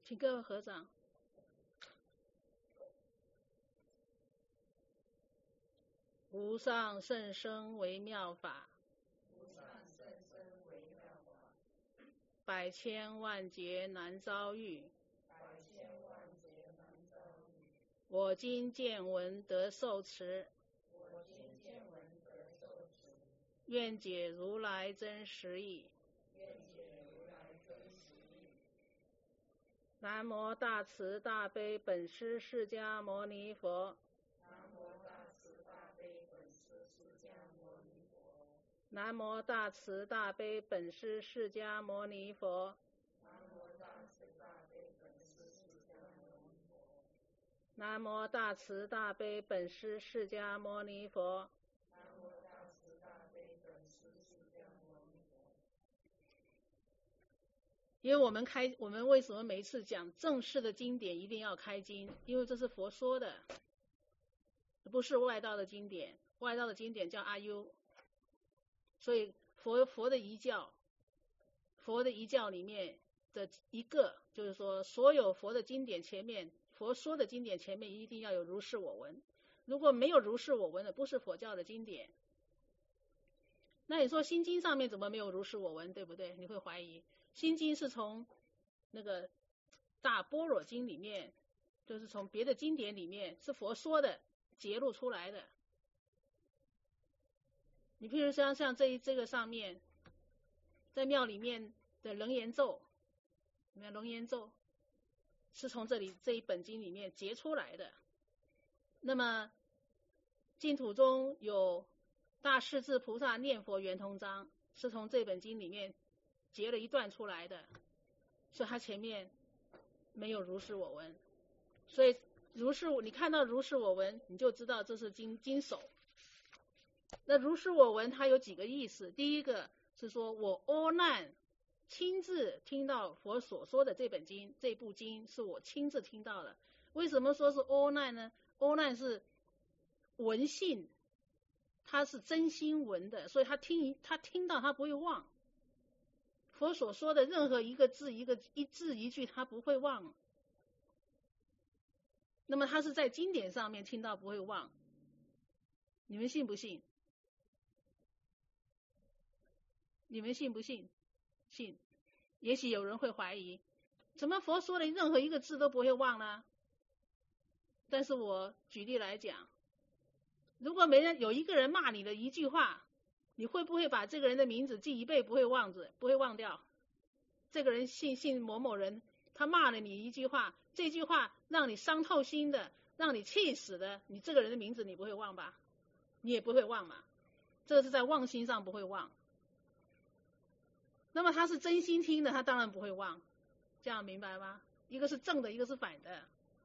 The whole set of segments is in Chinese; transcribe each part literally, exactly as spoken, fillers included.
请各位合掌。无上甚深微妙法，百千万劫难遭遇。我今见闻得受持，愿解如来真实义。南无大慈大悲本师释迦牟尼佛。南无大慈大悲本师释迦牟尼佛。南无大慈大悲本师释迦牟尼佛。因为我们开，我们为什么每一次讲正式的经典一定要开经？因为这是佛说的，不是外道的经典。外道的经典叫阿优，所以佛佛的遗教，佛的遗教里面的一个就是说，所有佛的经典前面，佛说的经典前面一定要有如是我闻。如果没有如是我闻的，不是佛教的经典。那你说心经上面怎么没有如是我闻，对不对？你会怀疑心经是从那个大般若经里面，就是从别的经典里面是佛说的揭露出来的。你譬如像像这一这个上面，在庙里面的楞严咒，你看楞严咒是从这里这一本经里面揭出来的。那么净土中有大势至菩萨念佛圆通章，是从这本经里面截了一段出来的，所以它前面没有如是我闻。所以如是你看到如是我闻，你就知道这是经经首。那如是我闻它有几个意思？第一个是说我阿难亲自听到佛所说的这本经，这部经是我亲自听到的。为什么说是阿难呢？阿难是闻性，他是真心闻的，所以他听他听到他不会忘。佛所说的任何一个字一个一字一句他不会忘。那么他是在经典上面听到不会忘，你们信不信？你们信不信？信。也许有人会怀疑，怎么佛说的任何一个字都不会忘呢？但是我举例来讲，如果没人有一个人骂你的一句话，你会不会把这个人的名字记一辈不会忘记，不会忘掉？这个人姓姓某某人，他骂了你一句话，这句话让你伤透心的，让你气死的，你这个人的名字你不会忘吧？你也不会忘嘛，这个是在忘心上不会忘。那么他是真心听的，他当然不会忘，这样明白吗？一个是正的，一个是反的。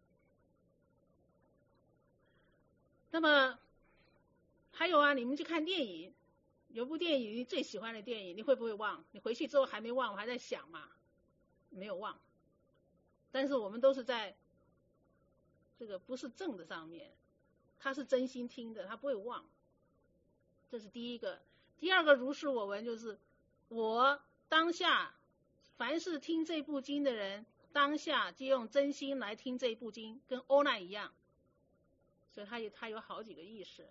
那么还有啊，你们去看电影，有部电影你最喜欢的电影，你会不会忘？你回去之后还没忘，我还在想嘛，没有忘。但是我们都是在这个不是正的上面，他是真心听的，他不会忘。这是第一个。第二个如是我闻，就是我当下凡是听这部经的人，当下就用真心来听这部经，跟阿难一样。所以它有它有好几个意思。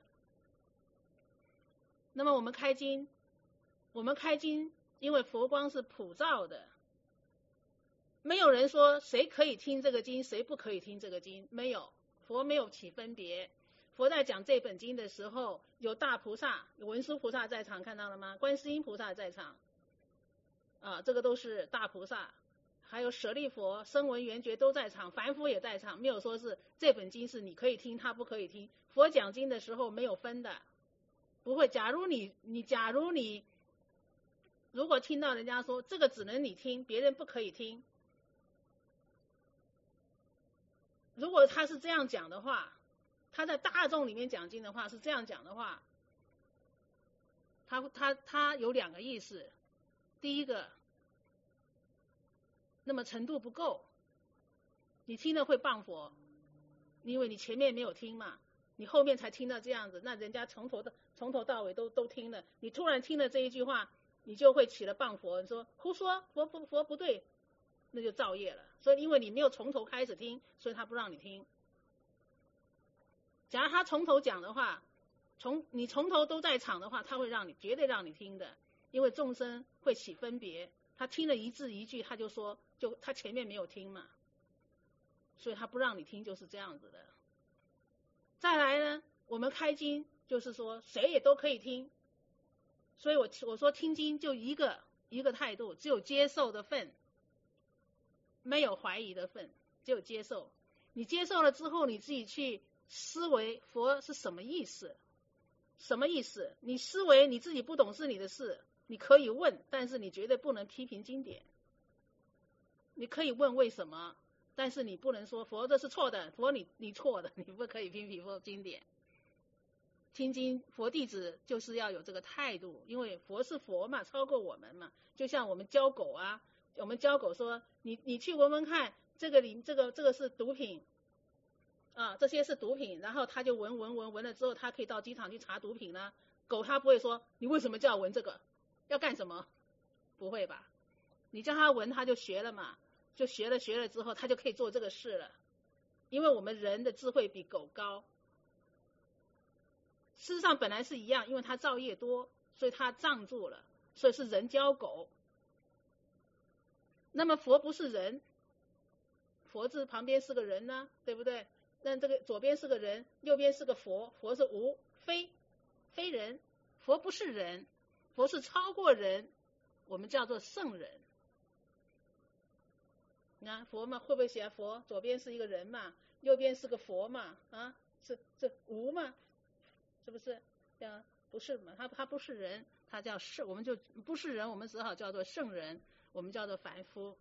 那么我们开经，我们开经，因为佛光是普照的，没有人说谁可以听这个经，谁不可以听这个经，没有，佛没有起分别。佛在讲这本经的时候，有大菩萨，有文殊菩萨在场，看到了吗？观世音菩萨在场，啊，这个都是大菩萨。还有舍利佛、声闻缘觉都在场，凡夫也在场，没有说是这本经是你可以听，他不可以听。佛讲经的时候没有分的，不会。假如你你假如你如果听到人家说这个只能你听，别人不可以听，如果他是这样讲的话，他在大众里面讲经的话是这样讲的话，他他他有两个意思。第一个，那么程度不够，你听了会谤佛，因为你前面没有听嘛，你后面才听到这样子，那人家从头到从头到尾都都听了，你突然听了这一句话，你就会起了谤佛，你说胡说，佛不佛不对， 那就造业了。所以因为你没有从头开始听，所以他不让你听。假如他从头讲的话，从你从头都在场的话，他会让你绝对让你听的，因为众生会起分别，他听了一字一句，他就说，就他前面没有听嘛，所以他不让你听，就是这样子的。再来呢，我们开经就是说谁也都可以听，所以我我说听经就一个一个态度，只有接受的份，没有怀疑的份，只有接受。你接受了之后，你自己去思维佛是什么意思？什么意思？你思维你自己不懂是你的事，你可以问，但是你绝对不能批评经典。你可以问为什么，但是你不能说佛这是错的，佛你你错的，你不可以批评佛经典。听经佛弟子就是要有这个态度，因为佛是佛嘛，超过我们嘛。就像我们教狗啊，我们教狗说，你你去闻闻看，这个里这个这个是毒品。啊，这些是毒品，然后他就闻闻闻闻了之后，他可以到机场去查毒品呢。狗他不会说你为什么叫我闻这个，要干什么？不会吧？你叫他闻，他就学了嘛，就学了学了之后，他就可以做这个事了。因为我们人的智慧比狗高，事实上本来是一样，因为他造业多，所以他障住了，所以是人教狗。那么佛不是人，佛字旁边是个人呢，对不对？那这个左边是个人，右边是个佛，佛是无非非人，佛不是人，佛是超过人，我们叫做圣人。你看佛嘛，会不会写佛？左边是一个人嘛，右边是个佛嘛，啊，是是无嘛，是不是？这样不是嘛？他他不是人，他叫圣，我们就不是人，我们只好叫做圣人，我们叫做凡夫。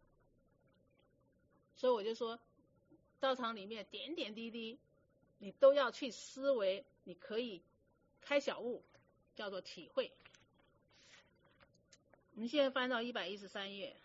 所以我就说，道场里面点点滴滴，你都要去思维，你可以开小悟，叫做体会。我们现在翻到一百一十三页。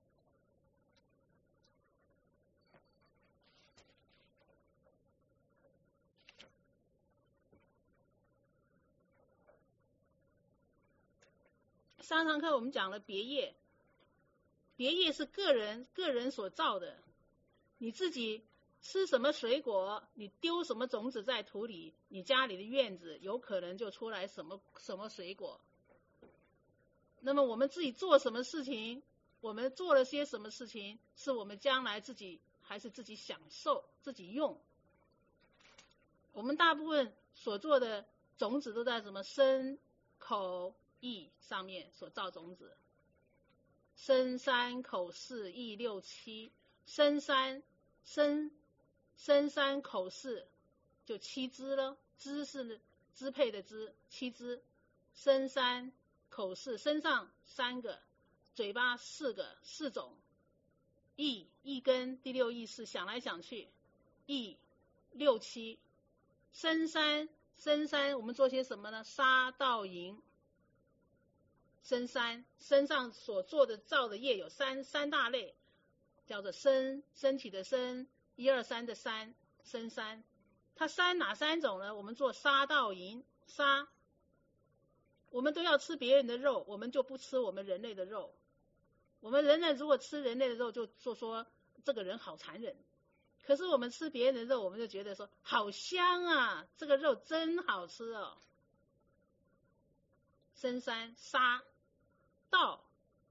上堂课我们讲了别业，别业是个人个人所造的，你自己吃什么水果，你丢什么种子在土里，你家里的院子有可能就出来什么什么水果。那么我们自己做什么事情，我们做了些什么事情，是我们将来自己还是自己享受自己用。我们大部分所做的种子都在什么身口意上面所造种子，身三口四意六七，身三身身三口四就七支了，支是支配的支，七支，身三口四，身上三个，嘴巴四个，四种，意意根第六意识想来想去，意六七，身三身三我们做些什么呢？杀盗淫。身三身上所做的造的业有三三大类，叫做身，身体的身，一二三的三，身三。它三哪三种呢？我们做杀盗淫，杀，我们都要吃别人的肉，我们就不吃我们人类的肉。我们人类如果吃人类的肉，就就说这个人好残忍。可是我们吃别人的肉，我们就觉得说好香啊，这个肉真好吃哦。身三杀。盗，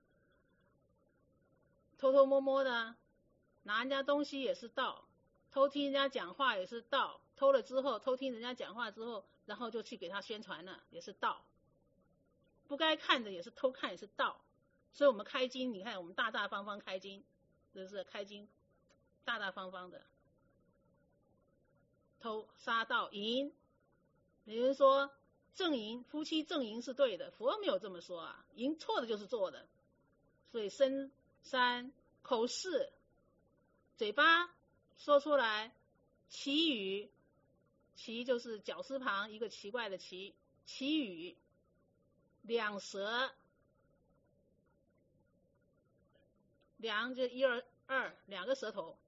偷偷摸摸的拿人家东西也是盗，偷听人家讲话也是盗，偷了之后偷听人家讲话之后，然后就去给他宣传了，也是盗。不该看的也是偷看，也是盗。所以我们开经，你看我们大大方方开经，这是开经大大方方的。偷杀盗淫，有人说正淫，夫妻正淫是对的，佛没有这么说啊，淫错的就是做的。所以身三口四，嘴巴说出来，绮语，绮就是绞丝旁一个奇怪的奇，绮语，两舌，两就一二二两个舌头，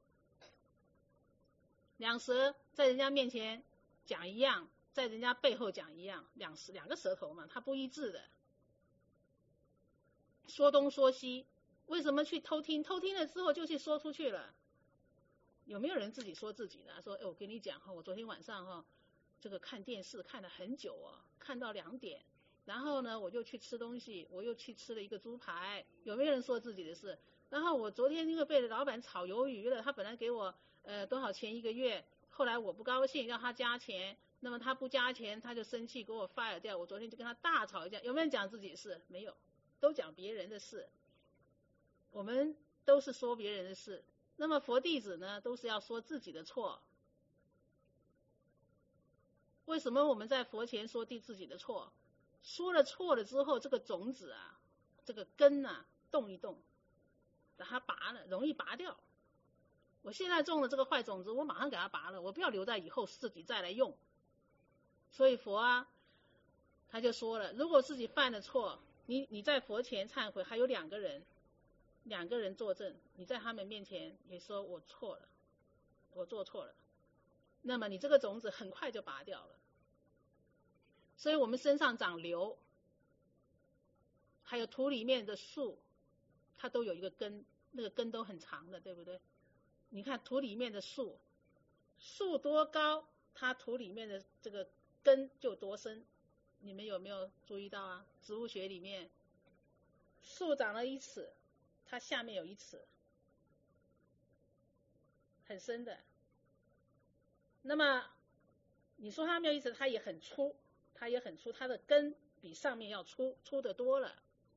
两舌在人家面前讲一样，在人家背后讲一样，两两个舌头嘛，它不一致的。说东说西， 为什么去偷听？偷听了之后就去说出去了。有没有人自己说自己的？说，哎，我跟你讲哈，我昨天晚上哈，这个看电视看了很久哦，看到两点，然后呢，我就去吃东西，我又去吃了一个猪排。有没有人说自己的事？然后我昨天因为被老板炒鱿鱼了，他本来给我呃多少钱一个月，后来我不高兴，要他加钱，那么他不加钱，他就生气给我 fire 掉。我昨天就跟他大吵一架。有没有人讲自己的事？没有，都讲别人的事。我们都是说别人的事。那么佛弟子呢，都是要说自己的错。为什么我们在佛前说地自己的错？说了错了之后，这个种子啊，这个根啊，动一动，把它拔了，容易拔掉。我现在种了这个坏种子，我马上给它拔了，我不要留在以后自己再来用。所以佛啊，他就说了，如果自己犯了错，你你在佛前忏悔，还有两个人。两个人作证，你在他们面前也说我错了，我做错了，那么你这个种子很快就拔掉了。所以我们身上长瘤，还有土里面的树，它都有一个根，那个根都很长的，对不对？你看土里面的树，树多高，它土里面的这个根就多深。你们有没有注意到啊？植物学里面，树长了一尺，它下面有一尺，很深的。那么你说它没有一尺，它也很粗，它也很粗，它的根比上面要粗，粗得多了。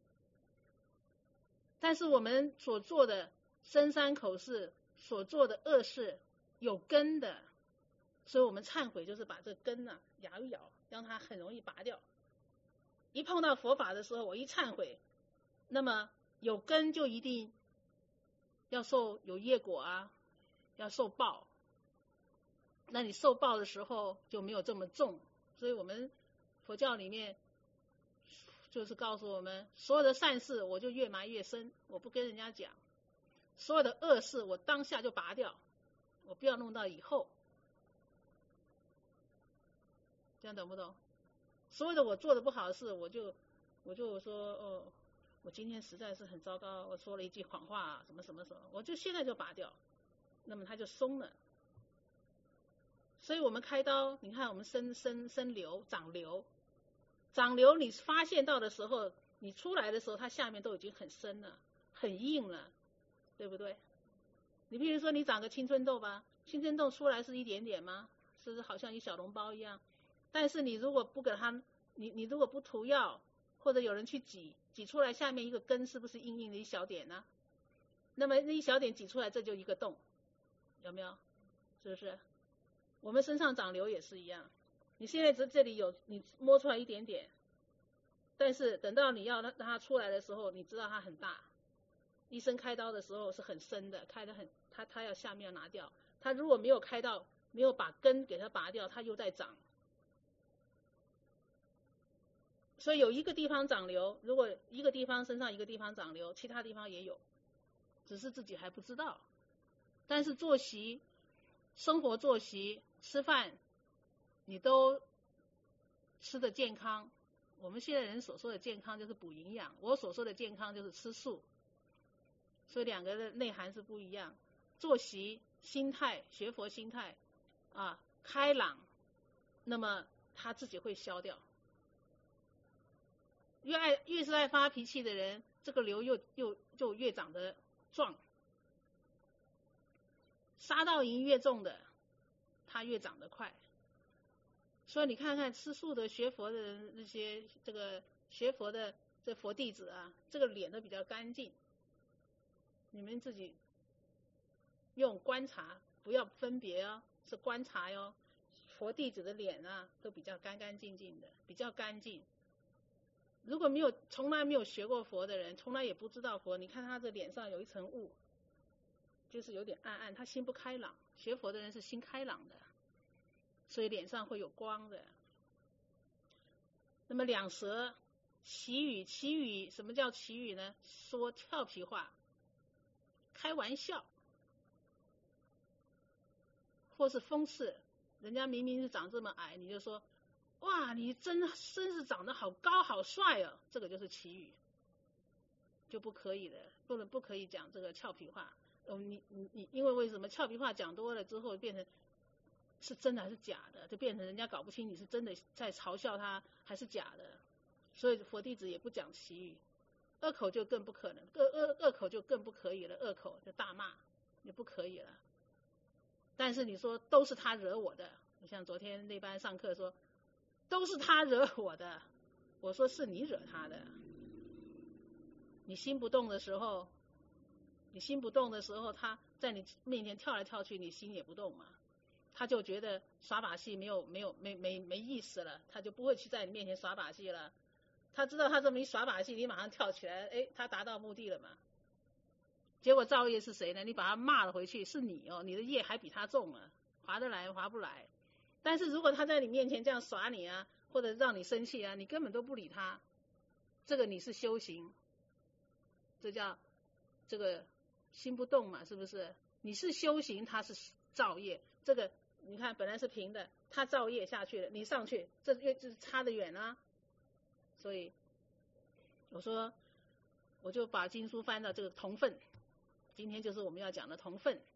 但是我们所做的深山口事，所做的恶事有根的，所以我们忏悔就是把这根啊摇一摇，让它很容易拔掉。一碰到佛法的时候，我一忏悔，那么有根就一定要受有业果啊，要受报。那你受报的时候就没有这么重。所以我们佛教里面就是告诉我们，所有的善事我就越埋越深，我不跟人家讲；所有的恶事我当下就拔掉，我不要弄到以后。这样懂不懂？所有的我做的不好的事，我就我就说哦，我今天实在是很糟糕，我说了一句谎话，什么什么什么，我就现在就拔掉，那么它就松了。所以我们开刀，你看我们生生生瘤、长瘤，长瘤你发现到的时候，你出来的时候，它下面都已经很深了，很硬了，对不对？你比如说你长个青春痘吧，青春痘出来是一点点吗？是不是好像一小笼包一样？但是你如果不给它，你你如果不涂药，或者有人去挤，挤出来下面一个根是不是硬硬的一小点呢？那么那一小点挤出来，这就一个洞，有没有？是不是？我们身上长瘤也是一样，你现在这这里有，你摸出来一点点，但是等到你要让它出来的时候，你知道它很大。医生开刀的时候是很深的，开得很，他他要下面要拿掉，他如果没有开到，没有把根给它拔掉，它又在长。所以有一个地方长瘤，如果一个地方身上一个地方长瘤，其他地方也有，只是自己还不知道。但是作息、生活作息、吃饭，你都吃的健康。我们现在人所说的健康就是补营养，我所说的健康就是吃素。所以两个的内涵是不一样。作息、心态、学佛心态啊，开朗，那么他自己会消掉。越爱越是爱发脾气的人，这个瘤又又就越长得壮。杀盗淫越重的，他越长得快。所以你看看吃素的学佛的人，那些这个学佛的这佛弟子啊，这个脸都比较干净。你们自己用观察，不要分别哦，是观察哟。佛弟子的脸啊，都比较干干净净的，比较干净。如果没有从来没有学过佛的人，从来也不知道佛，你看他的脸上有一层雾，就是有点暗暗，他心不开朗。学佛的人是心开朗的，所以脸上会有光的。那么两舌绮语，绮语什么叫绮语呢？说俏皮话，开玩笑，或是讽刺。人家明明是长这么矮，你就说哇，你真真是长得好高好帅哦，这个就是绮语。 就不可以了，不能不可以讲这个俏皮话。嗯，你你你，因为为什么俏皮话讲多了之后变成是真的还是假的，就变成人家搞不清你是真的在嘲笑他还是假的。所以佛弟子也不讲绮语，恶口就更不可能，恶恶恶口就更不可以了，恶口就大骂也不可以了。但是你说都是他惹我的，你像昨天那班上课说都是他惹我的，我说是你惹他的。你心不动的时候，你心不动的时候，他在你面前跳来跳去，你心也不动嘛。他就觉得耍把戏没有没有没没没意思了，他就不会去在你面前耍把戏了。他知道他这么一耍把戏，你马上跳起来，哎，他达到目的了嘛。结果造业是谁呢？你把他骂了回去，是你哦，你的业还比他重啊，划得来划不来。但是如果他在你面前这样耍你啊，或者让你生气啊，你根本都不理他，这个你是修行，这叫这个心不动嘛，是不是？你是修行，他是造业。这个你看本来是平的，他造业下去了，你上去，这越就是差得远啊。所以我说，我就把经书翻到这个同分，今天就是我们要讲的同分。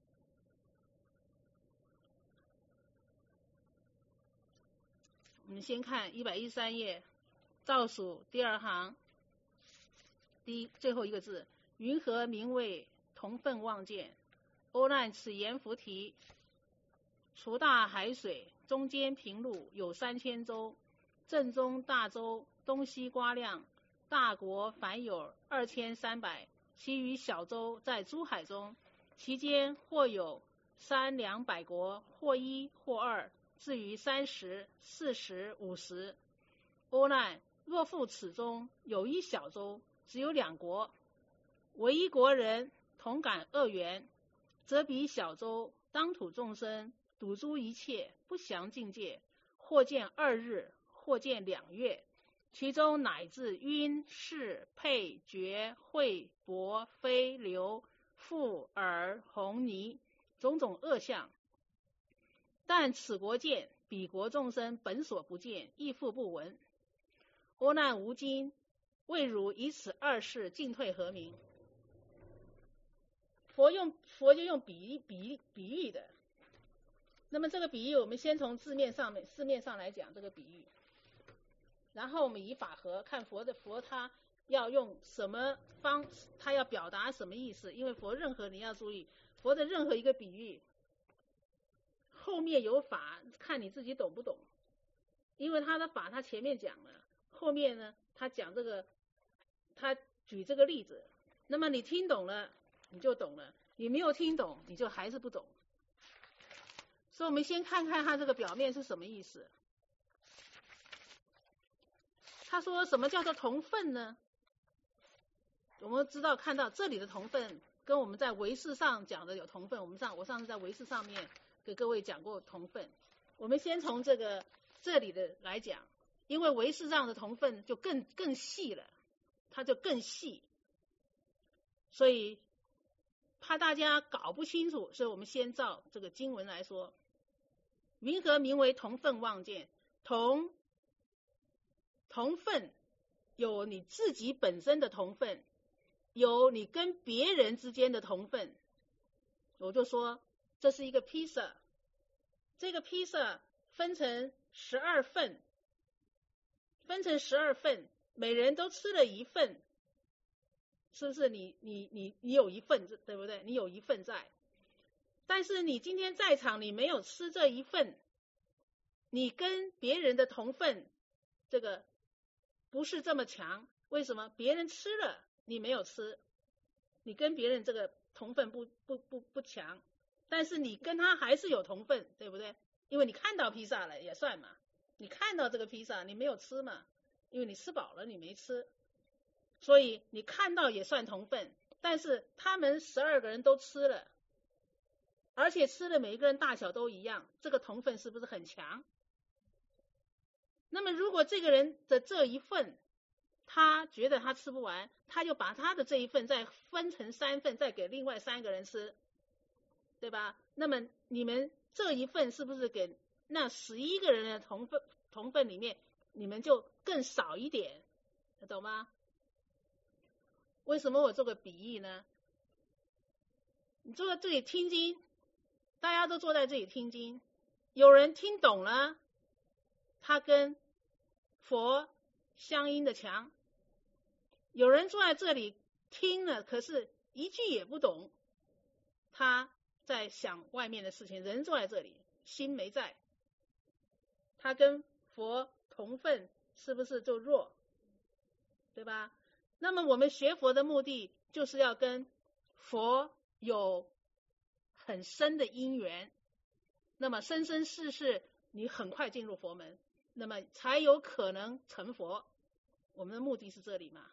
我们先看一百一十三页倒数第二行第一最后一个字，云何名为同分望见？欧难此言菩提，除大海水，中间平陆有三千洲，正中大洲，东西瓜量，大国凡有二千三百，其余小洲在诸海中，其间或有三两百国，或一或二，至于三十、四十、五十。欧难，若复此中有一小洲，只有两国，唯一国人同感恶缘，则彼小洲当土众生，睹诸一切，不详境界，或见二日，或见两月，其中乃至晕、视、配、觉、会、薄、非、流、复、耳、红、泥，种种恶相。但此国见，彼国众生本所不见，亦复不闻。欧难无今，未汝以此二事进退何名？佛用佛就用比喻比比喻的。那么这个比喻，我们先从字面上面字面上来讲这个比喻，然后我们以法合看佛的佛他要用什么方，他要表达什么意思？因为佛任何你要注意，佛的任何一个比喻后面有法，看你自己懂不懂。因为他的法他前面讲了，后面呢他讲这个，他举这个例子，那么你听懂了你就懂了，你没有听懂你就还是不懂。所以我们先看看他这个表面是什么意思。他说什么叫做同分呢？我们知道看到这里的同分跟我们在唯识上讲的有同分，我们上我上次在唯识上面给各位讲过同分。我们先从这个这里的来讲，因为唯识上的同分就更更细了，它就更细，所以怕大家搞不清楚，所以我们先照这个经文来说。云何名为同分望见？同同分有你自己本身的同分，有你跟别人之间的同分。我就说这是一个披萨，这个披萨分成十二份，分成十二份，每人都吃了一份，是不是你你你你有一份，对不对？你有一份在。但是你今天在场，你没有吃这一份，你跟别人的同分这个不是这么强。为什么？别人吃了你没有吃，你跟别人这个同分不不不不强，但是你跟他还是有同分，对不对？因为你看到披萨了也算嘛，你看到这个披萨你没有吃嘛，因为你吃饱了你没吃，所以你看到也算同分。但是他们十二个人都吃了，而且吃的每一个人大小都一样，这个同分是不是很强？那么如果这个人的这一份他觉得他吃不完，他就把他的这一份再分成三份，再给另外三个人吃，对吧？那么你们这一份是不是给那十一个人的同分同分里面，你们就更少一点，懂吗？ 为什么我做个比喻呢？你坐在这里听经，大家都坐在这里听经，有人听懂了，他跟佛相应的强；有人坐在这里听了，可是一句也不懂，他在想外面的事情，人坐在这里，心没在，他跟佛同分，是不是就弱？对吧？那么我们学佛的目的就是要跟佛有很深的因缘，那么生生世世你很快进入佛门，那么才有可能成佛。我们的目的是这里嘛。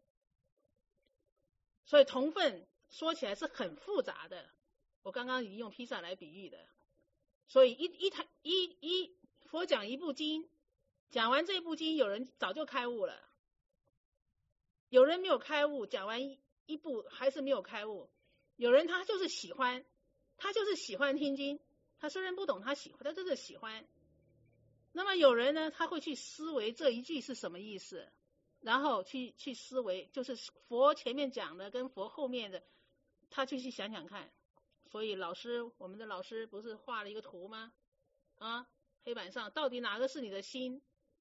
所以同分说起来是很复杂的，我刚刚已经用披萨来比喻的。所以一一台一一佛讲一部经，讲完这部经，有人早就开悟了，有人没有开悟，讲完一一部还是没有开悟，有人他就是喜欢，他就是喜欢听经，他虽然不懂，他喜欢，他就是喜欢。那么有人呢，他会去思维这一句是什么意思，然后去去思维，就是佛前面讲的跟佛后面的，他去去想想看。所以老师，我们的老师不是画了一个图吗？啊，黑板上到底哪个是你的心？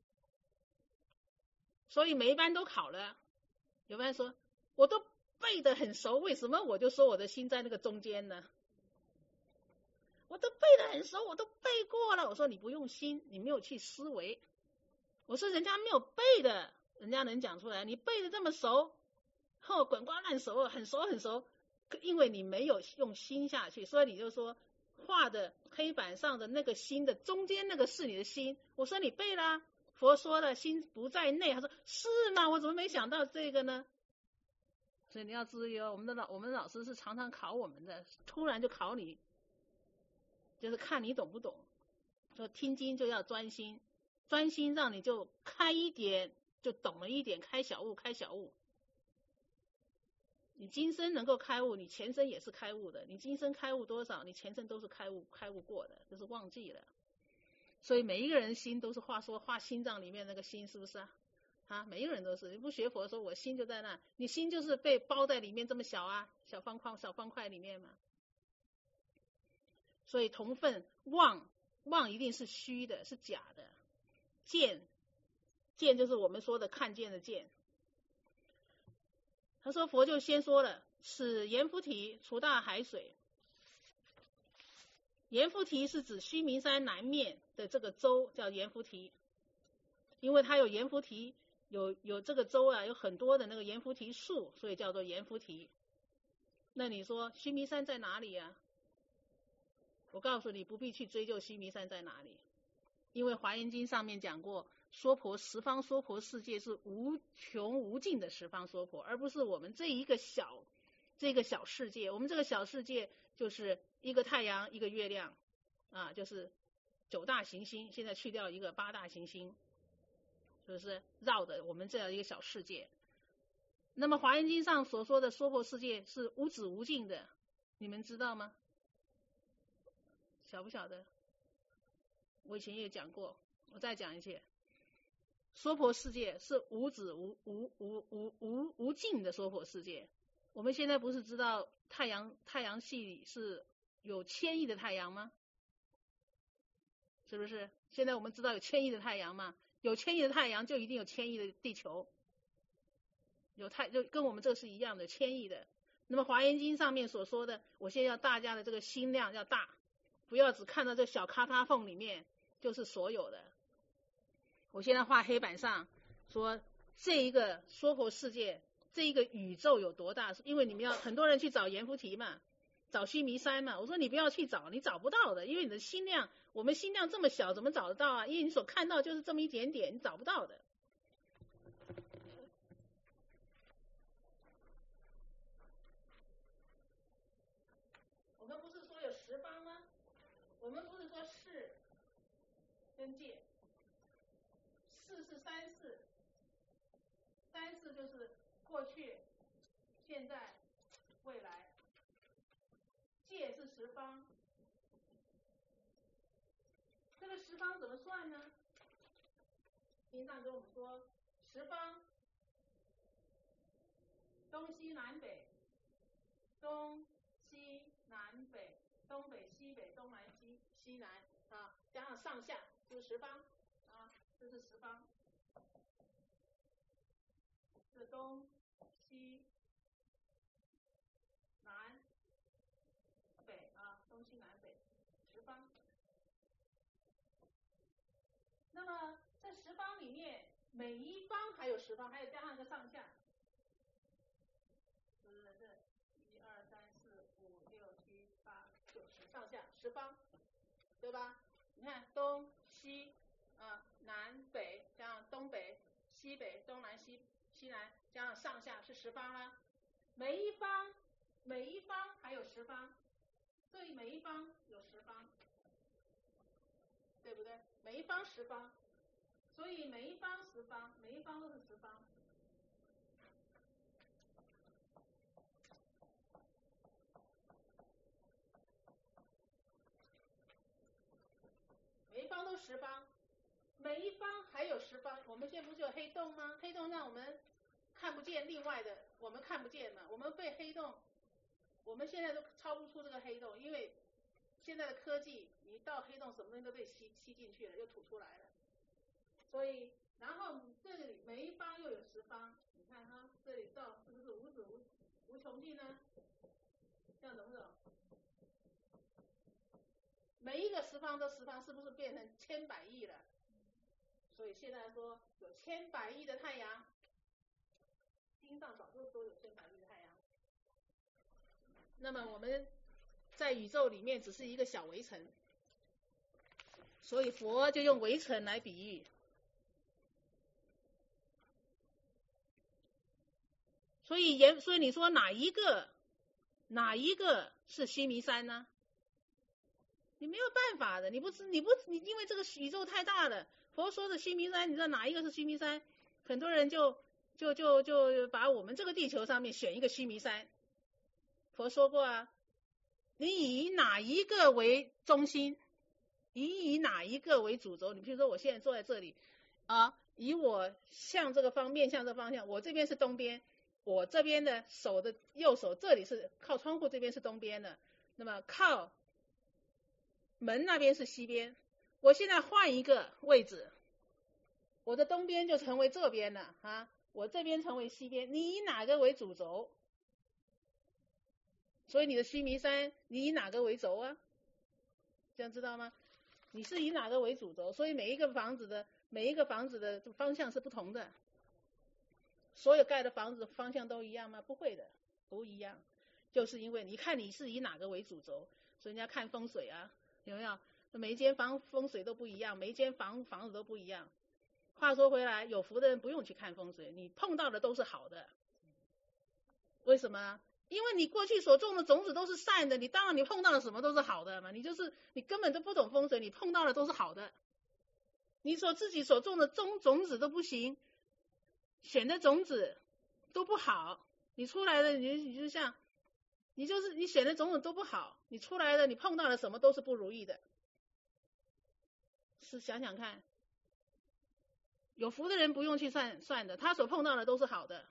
所以每一班都考了，有班说我都背得很熟，为什么我就说我的心在那个中间呢？我都背得很熟，我都背过了。我说你不用心，你没有去思维。我说人家没有背的，人家能讲出来，你背得这么熟，后滚瓜烂熟，很熟很熟，因为你没有用心下去，所以你就说画的黑板上的那个心的中间那个是你的心。我说你背啦，佛说了心不在内，他说是吗？我怎么没想到这个呢？所以你要注意哦，我们的老我们的老师是常常考我们的，突然就考你，就是看你懂不懂。说听经就要专心，专心让你就开一点，就懂了一点，开小悟，开小悟。你今生能够开悟，你前生也是开悟的。你今生开悟多少，你前生都是开悟开悟过的，就是忘记了。所以每一个人心都是话说画心脏里面那个心，是不是啊？啊，每一个人都是。你不学佛说我心就在那，你心就是被包在里面这么小啊，小方块小方块里面嘛。所以同分妄妄一定是虚的，是假的。见见就是我们说的看见的见。他说佛就先说了，此阎浮提除大海水。阎浮提是指须弥山南面的这个州叫阎浮提，因为它有阎浮提，有有这个州啊，有很多的那个阎浮提树，所以叫做阎浮提。那你说须弥山在哪里啊？我告诉你，不必去追究须弥山在哪里，因为华严经上面讲过，娑婆十方娑婆世界是无穷无尽的十方娑婆，而不是我们这一个小这个小世界。我们这个小世界就是一个太阳，一个月亮啊，就是九大行星，现在去掉一个八大行星，是不是绕的我们这样一个小世界？那么华严经上所说的娑婆世界是无止无尽的，你们知道吗？晓不晓得？我以前也讲过，我再讲一次。娑婆世界是无止无无无无无无尽的娑婆世界。我们现在不是知道太阳太阳系里是有千亿的太阳吗？是不是？现在我们知道有千亿的太阳吗？有千亿的太阳就一定有千亿的地球，有太就跟我们这个是一样的，千亿的。那么华严经上面所说的，我现在要大家的这个心量要大，不要只看到这小咔嚓缝里面就是所有的。我现在画黑板上说这一个娑婆世界，这一个宇宙有多大？因为你们要很多人去找阎浮提嘛，找须弥山嘛。我说你不要去找，你找不到的，因为你的心量，我们心量这么小，怎么找得到啊？因为你所看到就是这么一点点，你找不到的。我们不是说有十方吗？我们不是说世跟界，世是三世，三世就是过去、现在、未来，界是十方。这个十方怎么算呢？经上跟我们说，十方东西南北，东西南北，东北西北，东南西西南啊，加上上下就是十方啊，这是十方。这东西南北啊，东西南北十方。那么在十方里面，每一方还有十方，还有加上个上下，是不是？这一二三四五六七八九十，上下十方，对吧？你看东西啊南北加上东北西北东南西西南加上上下是十方啦。每一方每一方还有十方，所以每一方有十方，对不对？每一方十方，所以每一方十方，每一方都是十方。每一方都十方，每一方还有十方。我们现在不是有黑洞吗？黑洞让我们看不见另外的，我们看不见嘛。我们被黑洞，我们现在都超不出这个黑洞，因为现在的科技，你到黑洞什么东西都被吸吸进去了，又吐出来了。所以，然后这里每一方又有十方，你看哈，这里到是不是无止无无穷尽呢？这样懂不懂？每一个十方都十方，是不是变成千百亿了？所以现在说有千百亿的太阳，经上早就说有千百亿的太阳。那么我们在宇宙里面只是一个小微尘，所以佛就用微尘来比喻。所以言，所以你说哪一个哪一个是须弥山呢？你没有办法的，你不知你不你因为这个宇宙太大了，佛说的须弥山，你知道哪一个是须弥山？很多人就就就就把我们这个地球上面选一个须弥山。佛说过啊，你以哪一个为中心，你以哪一个为主轴？你比如说我现在坐在这里啊，以我向这个方面向这个方向，我这边是东边，我这边的手的右手这里是靠窗户这边是东边的，那么靠门那边是西边。我现在换一个位置，我的东边就成为这边了啊，我这边成为西边，你以哪个为主轴？所以你的须弥山，你以哪个为轴啊？这样知道吗？你是以哪个为主轴？所以每一个房子的每一个房子的方向是不同的。所有盖的房子方向都一样吗？不会的，不一样。就是因为你看你是以哪个为主轴，所以人家看风水啊，有没有？每一间房风水都不一样，每一间房房子都不一样。话说回来，有福的人不用去看风水，你碰到的都是好的。为什么？因为你过去所种的种子都是善的，你当然你碰到的什么都是好的嘛。你就是你根本都不懂风水，你碰到的都是好的。你所自己所种的种种子都不行，选的种子都不好，你出来的你你就像你就是你选的种子都不好，你出来的你碰到的什么都是不如意的。是想想看，有福的人不用去算算的，他所碰到的都是好的，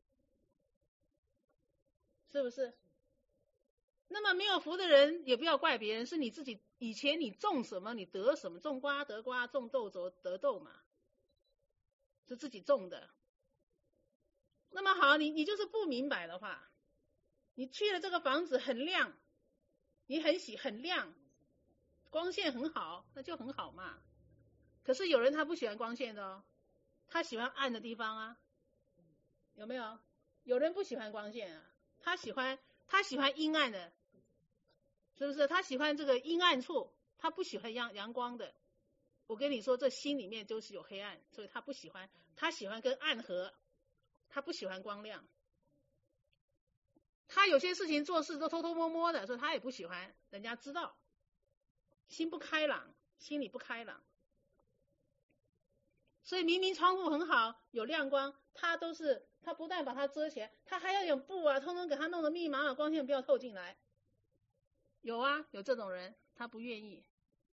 是不是？那么没有福的人也不要怪别人，是你自己以前你种什么你得什么，种瓜得瓜，种豆得豆嘛，是自己种的。那么好，你你就是不明白的话，你去了这个房子很亮，你很喜很亮，光线很好，那就很好嘛。可是有人他不喜欢光线的哦，他喜欢暗的地方啊，有没有？有人不喜欢光线啊，他喜欢他喜欢阴暗的，是不是？他喜欢这个阴暗处，他不喜欢阳阳光的。我跟你说，这心里面就是有黑暗，所以他不喜欢，他喜欢跟暗合，他不喜欢光亮。他有些事情做事都偷偷摸摸的，所以他也不喜欢人家知道，心不开朗，心里不开朗。所以明明窗户很好，有亮光，他都是他不但把它遮起来，他还要用布啊，通通给他弄得密密麻麻，光线不要透进来。有啊，有这种人，他不愿意。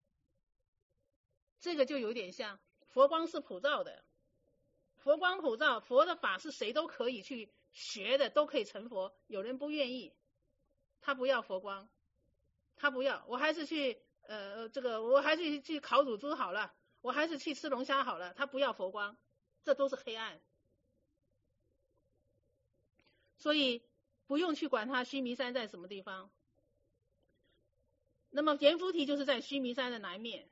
这个就有点像佛光是普照的，佛光普照，佛的法是谁都可以去学的都可以成佛，有人不愿意，他不要佛光，他不要，我还是去呃这个我还是去烤乳猪好了，我还是去吃龙虾好了，他不要佛光，这都是黑暗。所以不用去管它须弥山在什么地方。那么阎浮提就是在须弥山的南面，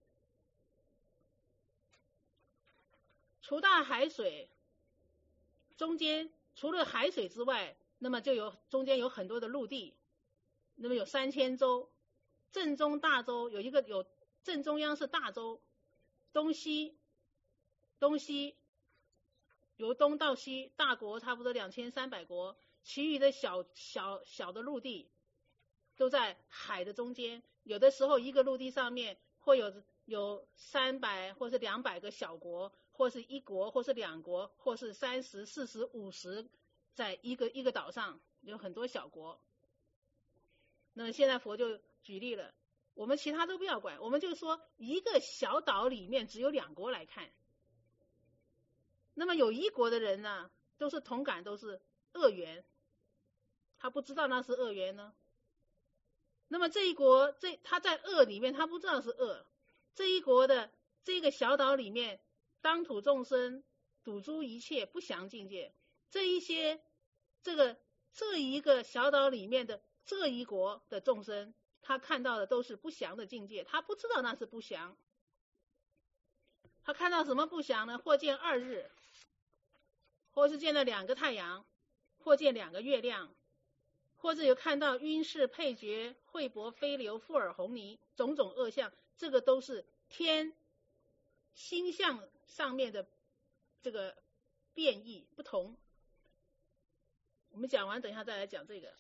除大海水中间，除了海水之外，那么就有中间有很多的陆地，那么有三千洲，正中大洲有一个，有正中央是大洲，东西东西由东到西，大国差不多两千三百国，其余的小小小的陆地都在海的中间，有的时候一个陆地上面会有有三百或是两百个小国，或是一国，或是两国，或是三十、四十、五十，在一个一个岛上有很多小国。那么现在佛就举例了，我们其他都不要管，我们就说一个小岛里面只有两国来看。那么有一国的人呢，都是同感，都是恶缘，他不知道那是恶缘呢。那么这一国，这他在恶里面，他不知道是恶。这一国的这个小岛里面，当土众生睹诸一切不详境界，这一些这个这一个小岛里面的这一国的众生，他看到的都是不详的境界，他不知道那是不详。他看到什么不详呢？或见二日，或是见了两个太阳，或见两个月亮，或者有看到晕视配角、惠帛飞流、覆耳红泥，种种恶相，这个都是天星象上面的这个变异不同。我们讲完，等一下再来讲这个。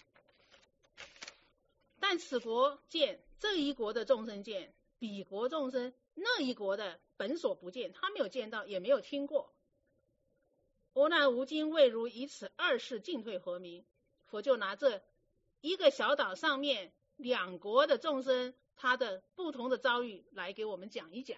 但此国见，这一国的众生见，彼国众生那一国的本所不见，他没有见到，也没有听过。阿难无今未如以此二世进退和明，佛就拿这一个小岛上面两国的众生他的不同的遭遇来给我们讲一讲。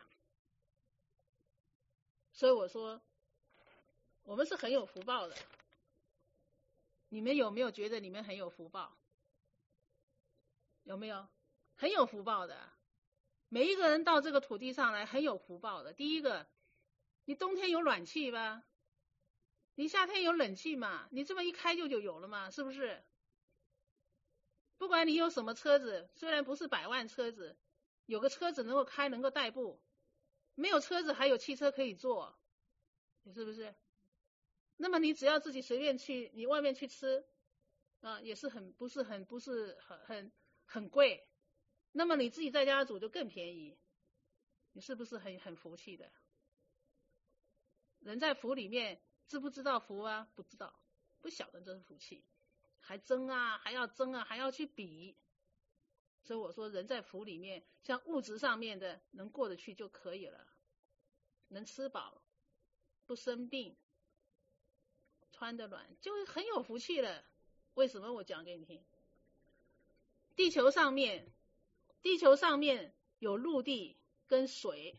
所以我说我们是很有福报的，你们有没有觉得你们很有福报？有没有？很有福报的，每一个人到这个土地上来很有福报的。第一个，你冬天有暖气吧，你夏天有冷气嘛，你这么一开就就有了嘛，是不是？不管你有什么车子，虽然不是百万车子，有个车子能够开，能够代步，没有车子还有汽车可以坐，是不是？那么你只要自己随便去，你外面去吃啊，也是很不是很不是很很很贵，那么你自己在家煮就更便宜，你是不是很很福气的？人在福里面知不知道福啊？不知道，不晓得这是福气，还争啊，还要争啊，还要去比。所以我说人在福里面，像物质上面的能过得去就可以了，能吃饱，不生病，穿得暖，就很有福气了。为什么？我讲给你听。地球上面，地球上面有陆地跟水，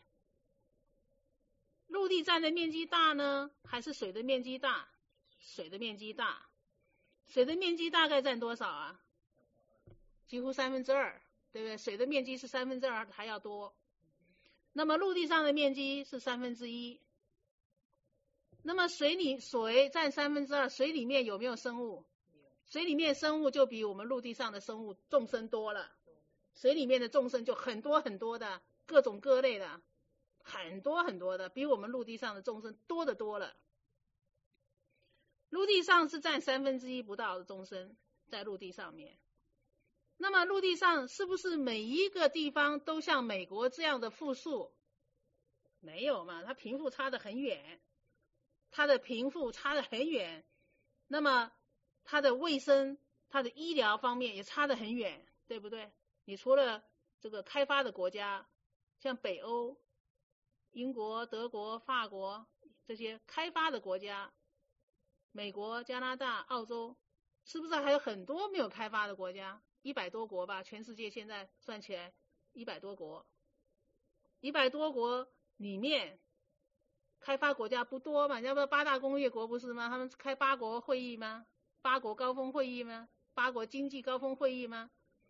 陆地占的面积大呢，还是水的面积大？水的面积大，水的面积大概占多少啊？几乎三分之二，对不对？水的面积是三分之二还要多。那么陆地上的面积是三分之一。那么水里水占三分之二，水里面有没有生物？水里面生物就比我们陆地上的生物众生多了，水里面的众生就很多很多的，各种各类的，很多很多的，比我们陆地上的众生多得多了。陆地上是占三分之一不到的众生在陆地上面。那么陆地上是不是每一个地方都像美国这样的富庶？没有嘛，它贫富差得很远，它的贫富差得很远，那么它的卫生、它的医疗方面也差得很远，对不对？你除了这个开发的国家，像北欧、英国、德国、法国这些开发的国家，美国、加拿大、澳洲，是不是还有很多没有开发的国家？一百多国吧，全世界现在算起来一百多国，一百多国里面开发国家不多嘛，要不八大工业国不是吗？他们开八国会议吗？八国高峰会议吗？八国经济高峰会议吗？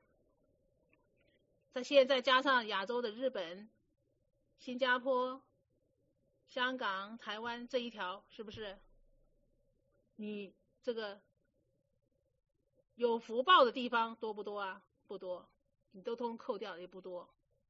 在现在加上亚洲的日本、新加坡、香港、台湾这一条，是不是？你这个有福报的地方多不多啊？不多，你都通扣掉也不多。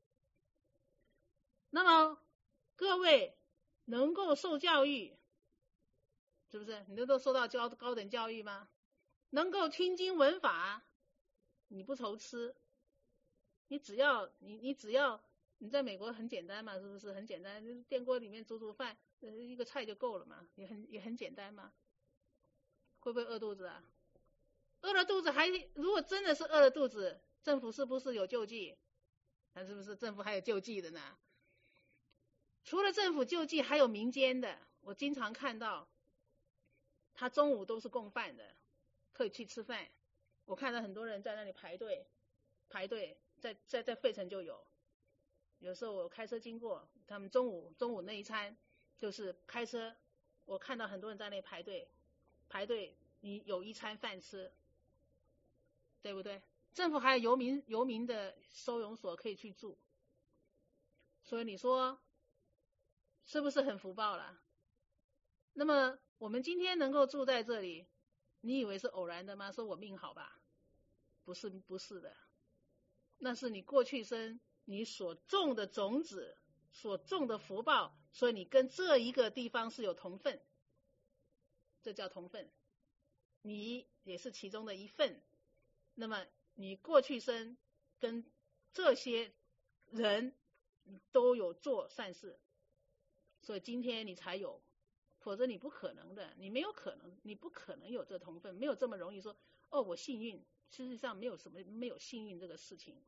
那么各位能够受教育，是不是？你都都受到高高等教育吗？能够听经闻法，你不愁吃。你只要你你只要你在美国很简单嘛，是不是很简单？电锅里面煮煮饭，呃，一个菜就够了嘛，也很也很简单嘛。会不会饿肚子啊？饿了肚子还如果真的是饿了肚子，政府是不是有救济？那是不是政府还有救济的呢？除了政府救济，还有民间的。我经常看到，他中午都是供饭的，可以去吃饭。我看到很多人在那里排队，排队。在在在费城就有，有时候我开车经过，他们中午中午那一餐就是开车，我看到很多人在那里排队，排队你有一餐饭吃，对不对？政府还有游民游民的收容所可以去住，所以你说是不是很福报了？那么我们今天能够住在这里，你以为是偶然的吗？说我命好吧？不是，不是的。那是你过去生你所种的种子，所种的福报，所以你跟这一个地方是有同分，这叫同分，你也是其中的一份。那么你过去生跟这些人都有做善事，所以今天你才有，否则你不可能的，你没有可能，你不可能有这同分，没有这么容易说哦我幸运，事实上没有什么没有幸运这个事情。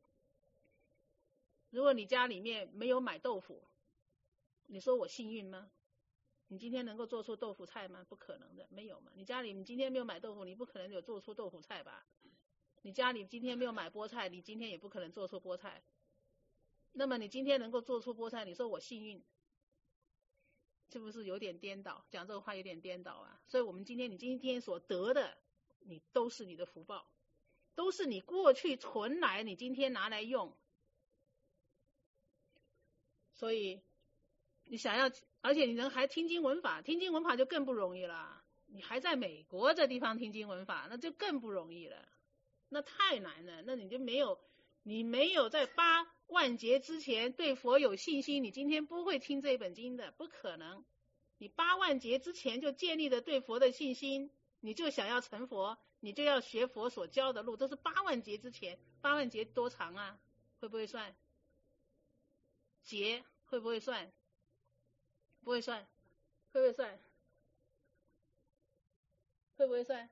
如果你家里面没有买豆腐，你说我幸运吗？你今天能够做出豆腐菜吗？不可能的，没有嘛。你家里你今天没有买豆腐，你不可能有做出豆腐菜吧？你家里今天没有买菠菜，你今天也不可能做出菠菜。那么你今天能够做出菠菜，你说我幸运，是不是有点颠倒？讲这个话有点颠倒啊。所以我们今天你今天所得的，你都是你的福报，都是你过去存来，你今天拿来用。所以你想要，而且你能还听经闻法，听经闻法就更不容易了。你还在美国这地方听经闻法，那就更不容易了，那太难了。那你就没有，你没有在八万劫之前对佛有信心，你今天不会听这本经的，不可能。你八万劫之前就建立了对佛的信心，你就想要成佛，你就要学佛所教的路，这是八万劫之前。八万劫多长啊？会不会算？劫会不会算？不会算。会不会算？会不会算？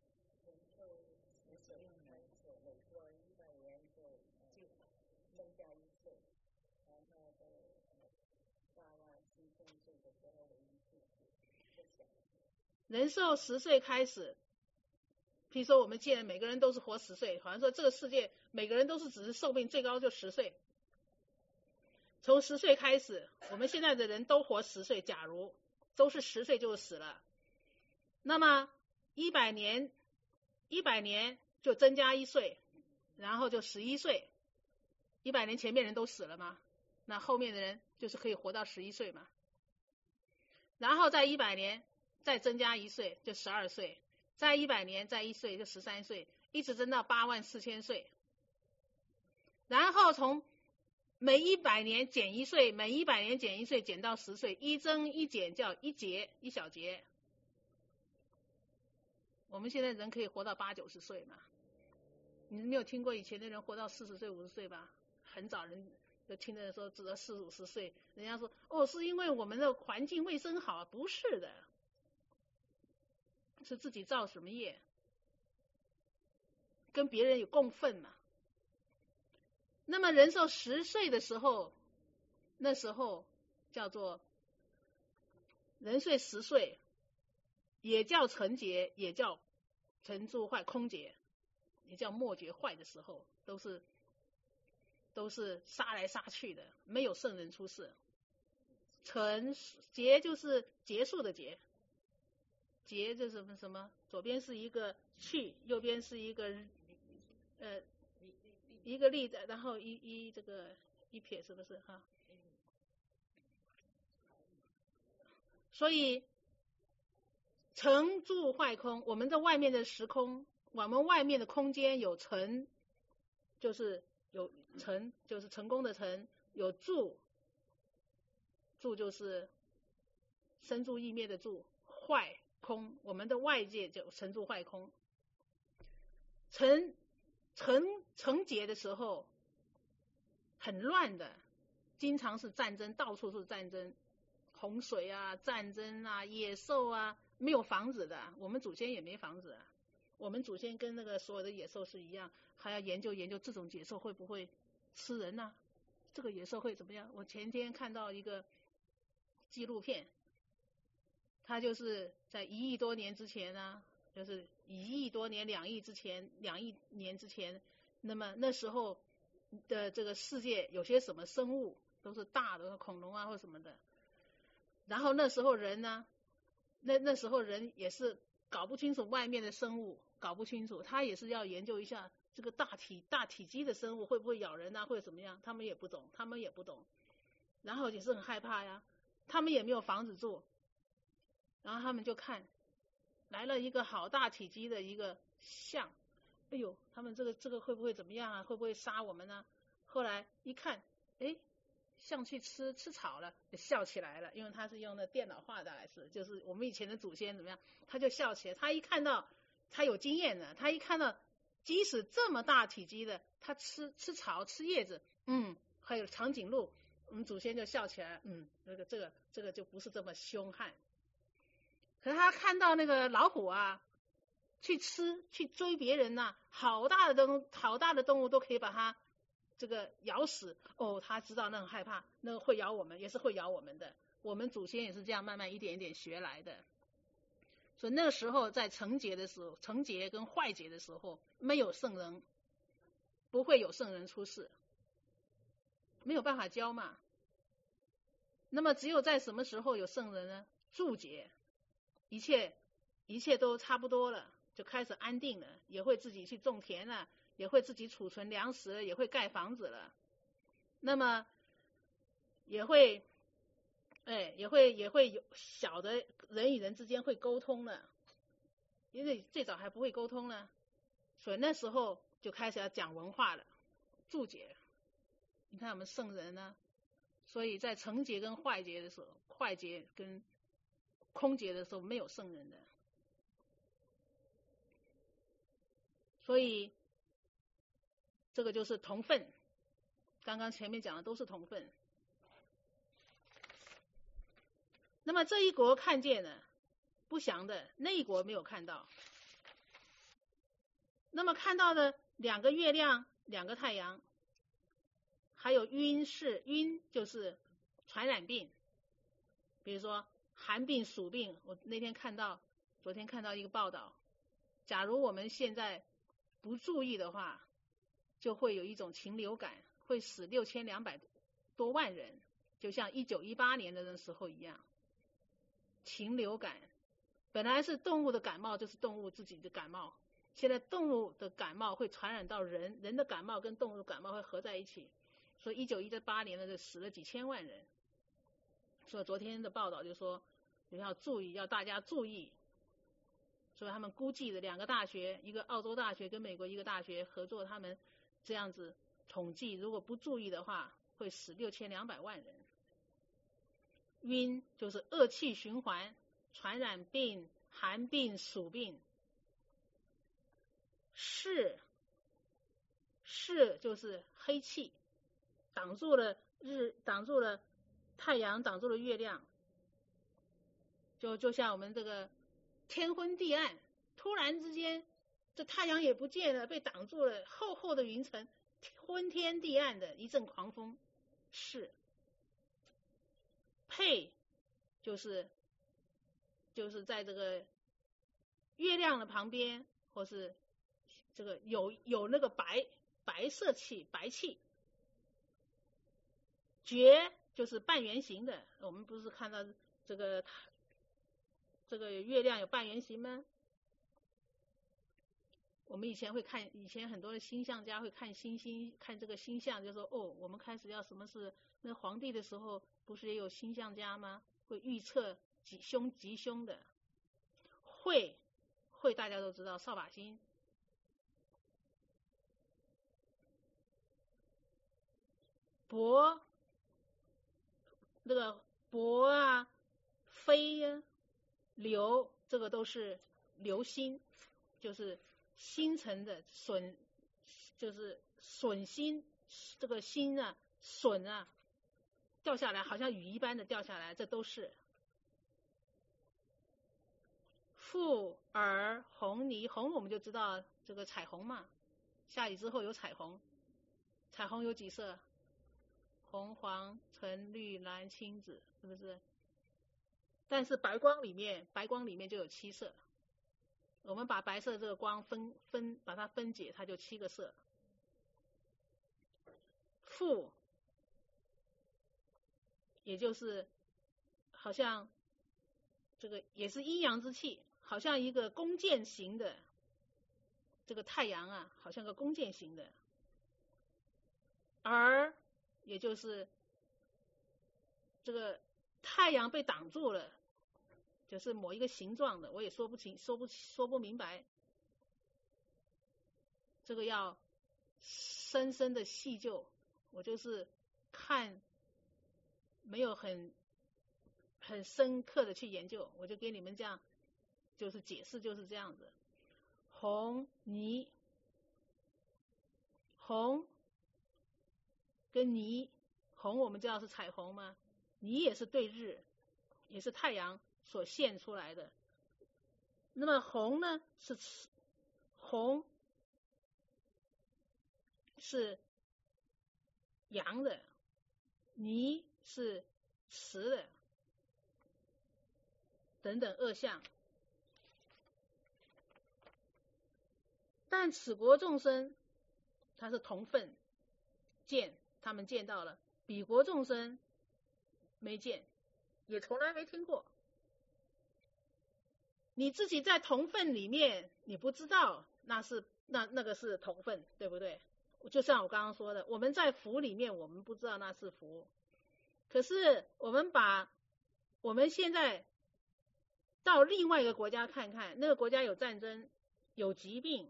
人寿十岁开始，譬如说我们现在每个人都是活十岁，好像说这个世界每个人都是只是寿命最高就十岁。从十岁开始，我们现在的人都活十岁，假如都是十岁就死了，那么一百年，一百年就增加一岁，然后就十一岁。一百年前面人都死了吗？那后面的人就是可以活到十一岁嘛。然后在一百年再增加一岁，就十二岁。再一百年再一岁就十三岁，一直增到八万四千岁。然后从每一百年减一岁，每一百年减一岁，减到十岁，一增一减叫一劫，一小劫。我们现在人可以活到八九十岁嘛？你没有听过以前的人活到四十岁、五十岁吧？很早人就听的说只要四五十岁，人家说哦，是因为我们的环境卫生好，不是的，是自己造什么业，跟别人有共愤嘛。那么人寿十岁的时候，那时候叫做人岁十岁，也叫成劫，也叫成住坏空劫，也叫末劫坏的时候，都是都是杀来杀去的，没有圣人出世。 成结就是结束的结，结就是什么什么，左边是一个去，右边是一个呃一个立的，然后一一这个一撇，是不是哈？所以成住坏空，我们在外面的时空，我们外面的空间有成，就是有成，就是成功的成，有住，住就是生住意灭的住，坏空，我们的外界就成住坏空。成成成劫的时候很乱的，经常是战争，到处是战争，洪水啊，战争啊，野兽啊，没有房子的，我们祖先也没房子啊，我们祖先跟那个所有的野兽是一样，还要研究研究这种野兽会不会吃人呢、啊？这个野兽会怎么样？我前天看到一个纪录片，它就是在一亿多年之前啊，就是一亿多年、两亿之前、两亿年之前，那么那时候的这个世界有些什么生物都是大的恐龙啊或什么的，然后那时候人呢，那那时候人也是搞不清楚外面的生物，搞不清楚，他也是要研究一下这个大体大体积的生物会不会咬人啊，或者怎么样，他们也不懂，他们也不懂，然后也是很害怕呀，他们也没有房子住，然后他们就看来了一个好大体积的一个象，哎呦，他们这个这个会不会怎么样啊？会不会杀我们呢？后来一看，哎，象去吃吃草了，就笑起来了，因为他是用的电脑画的来是，就是我们以前的祖先怎么样，他就笑起来。他一看到他有经验的，他一看到即使这么大体积的，他吃吃草吃叶子，嗯，还有长颈鹿，我们祖先就笑起来，嗯，这个这个这个就不是这么凶悍。可是他看到那个老虎啊，去吃去追别人呐、啊，好大的动物，好大的动物都可以把它这个咬死。哦，他知道那很害怕，那个会咬我们，也是会咬我们的。我们祖先也是这样慢慢一点一点学来的。所以那个时候在成劫的时候，成劫跟坏劫的时候，没有圣人，不会有圣人出世，没有办法教嘛。那么只有在什么时候有圣人呢？住劫。一切一切都差不多了，就开始安定了，也会自己去种田了，也会自己储存粮食，也会盖房子了。那么也会，哎，也会也会有小的人与人之间会沟通了，因为最早还不会沟通呢，所以那时候就开始要讲文化了，注解。你看我们圣人呢，所以在成劫跟坏劫的时候，坏劫跟空劫的时候没有圣人的，所以这个就是同分。刚刚前面讲的都是同分。那么这一国看见了不祥的，那一国没有看到。那么看到的两个月亮，两个太阳，还有晕是晕就是传染病，比如说寒病、暑病。我那天看到，昨天看到一个报道，假如我们现在不注意的话，就会有一种禽流感，会死六千两百多万人，就像一九一八年的那时候一样。禽流感本来是动物的感冒，就是动物自己的感冒，现在动物的感冒会传染到人，人的感冒跟动物的感冒会合在一起，所以一九一八年的就死了几千万人。所以昨天的报道就说要注意，要大家注意。所以他们估计的两个大学，一个澳洲大学跟美国一个大学合作，他们这样子统计，如果不注意的话，会死六千两百万人。晕就是恶气循环，传染病、寒病、暑病。视视就是黑气，挡住了日，挡住了太阳，挡住了月亮，就就像我们这个天昏地暗，突然之间这太阳也不见了，被挡住了，厚厚的云层，昏天地暗的一阵狂风。是配就是就是在这个月亮的旁边，或是这个有有那个白白色气白气。绝就是半圆形的。我们不是看到这个这个月亮有半圆形吗？我们以前会看，以前很多的星象家会看星星，看这个星象，就说哦，我们开始要什么事？那皇帝的时候不是也有星象家吗？会预测吉凶吉凶的。会会大家都知道，扫把星。伯，那个伯啊，飞呀、啊，流，这个都是流星，就是星辰的损，就是损星，这个星啊，损啊，掉下来，好像雨一般的掉下来，这都是。覆耳红泥，红我们就知道这个彩虹嘛，下雨之后有彩虹，彩虹有几色？红、黄、橙、绿、蓝、青、紫，是不是？但是白光里面，白光里面就有七色。我们把白色这个光分分，把它分解，它就七个色。覆，也就是好像这个也是阴阳之气，好像一个弓箭形的这个太阳啊，好像个弓箭形的。而也就是这个太阳被挡住了，就是某一个形状的，我也说不清，说不说不明白。这个要深深的细究，我就是看没有很很深刻的去研究，我就给你们这样就是解释，就是这样子。红泥，红跟泥，红我们知道是彩虹吗？泥也是对日，也是太阳所现出来的。那么红呢，是红是阳的，泥是实的，等等恶相。但此国众生，他是同分见，他们见到了，彼国众生没见，也从来没听过。你自己在同分里面，你不知道那是那那个是同分，对不对？就像我刚刚说的，我们在福里面，我们不知道那是福，可是我们把我们现在到另外一个国家看看，那个国家有战争，有疾病，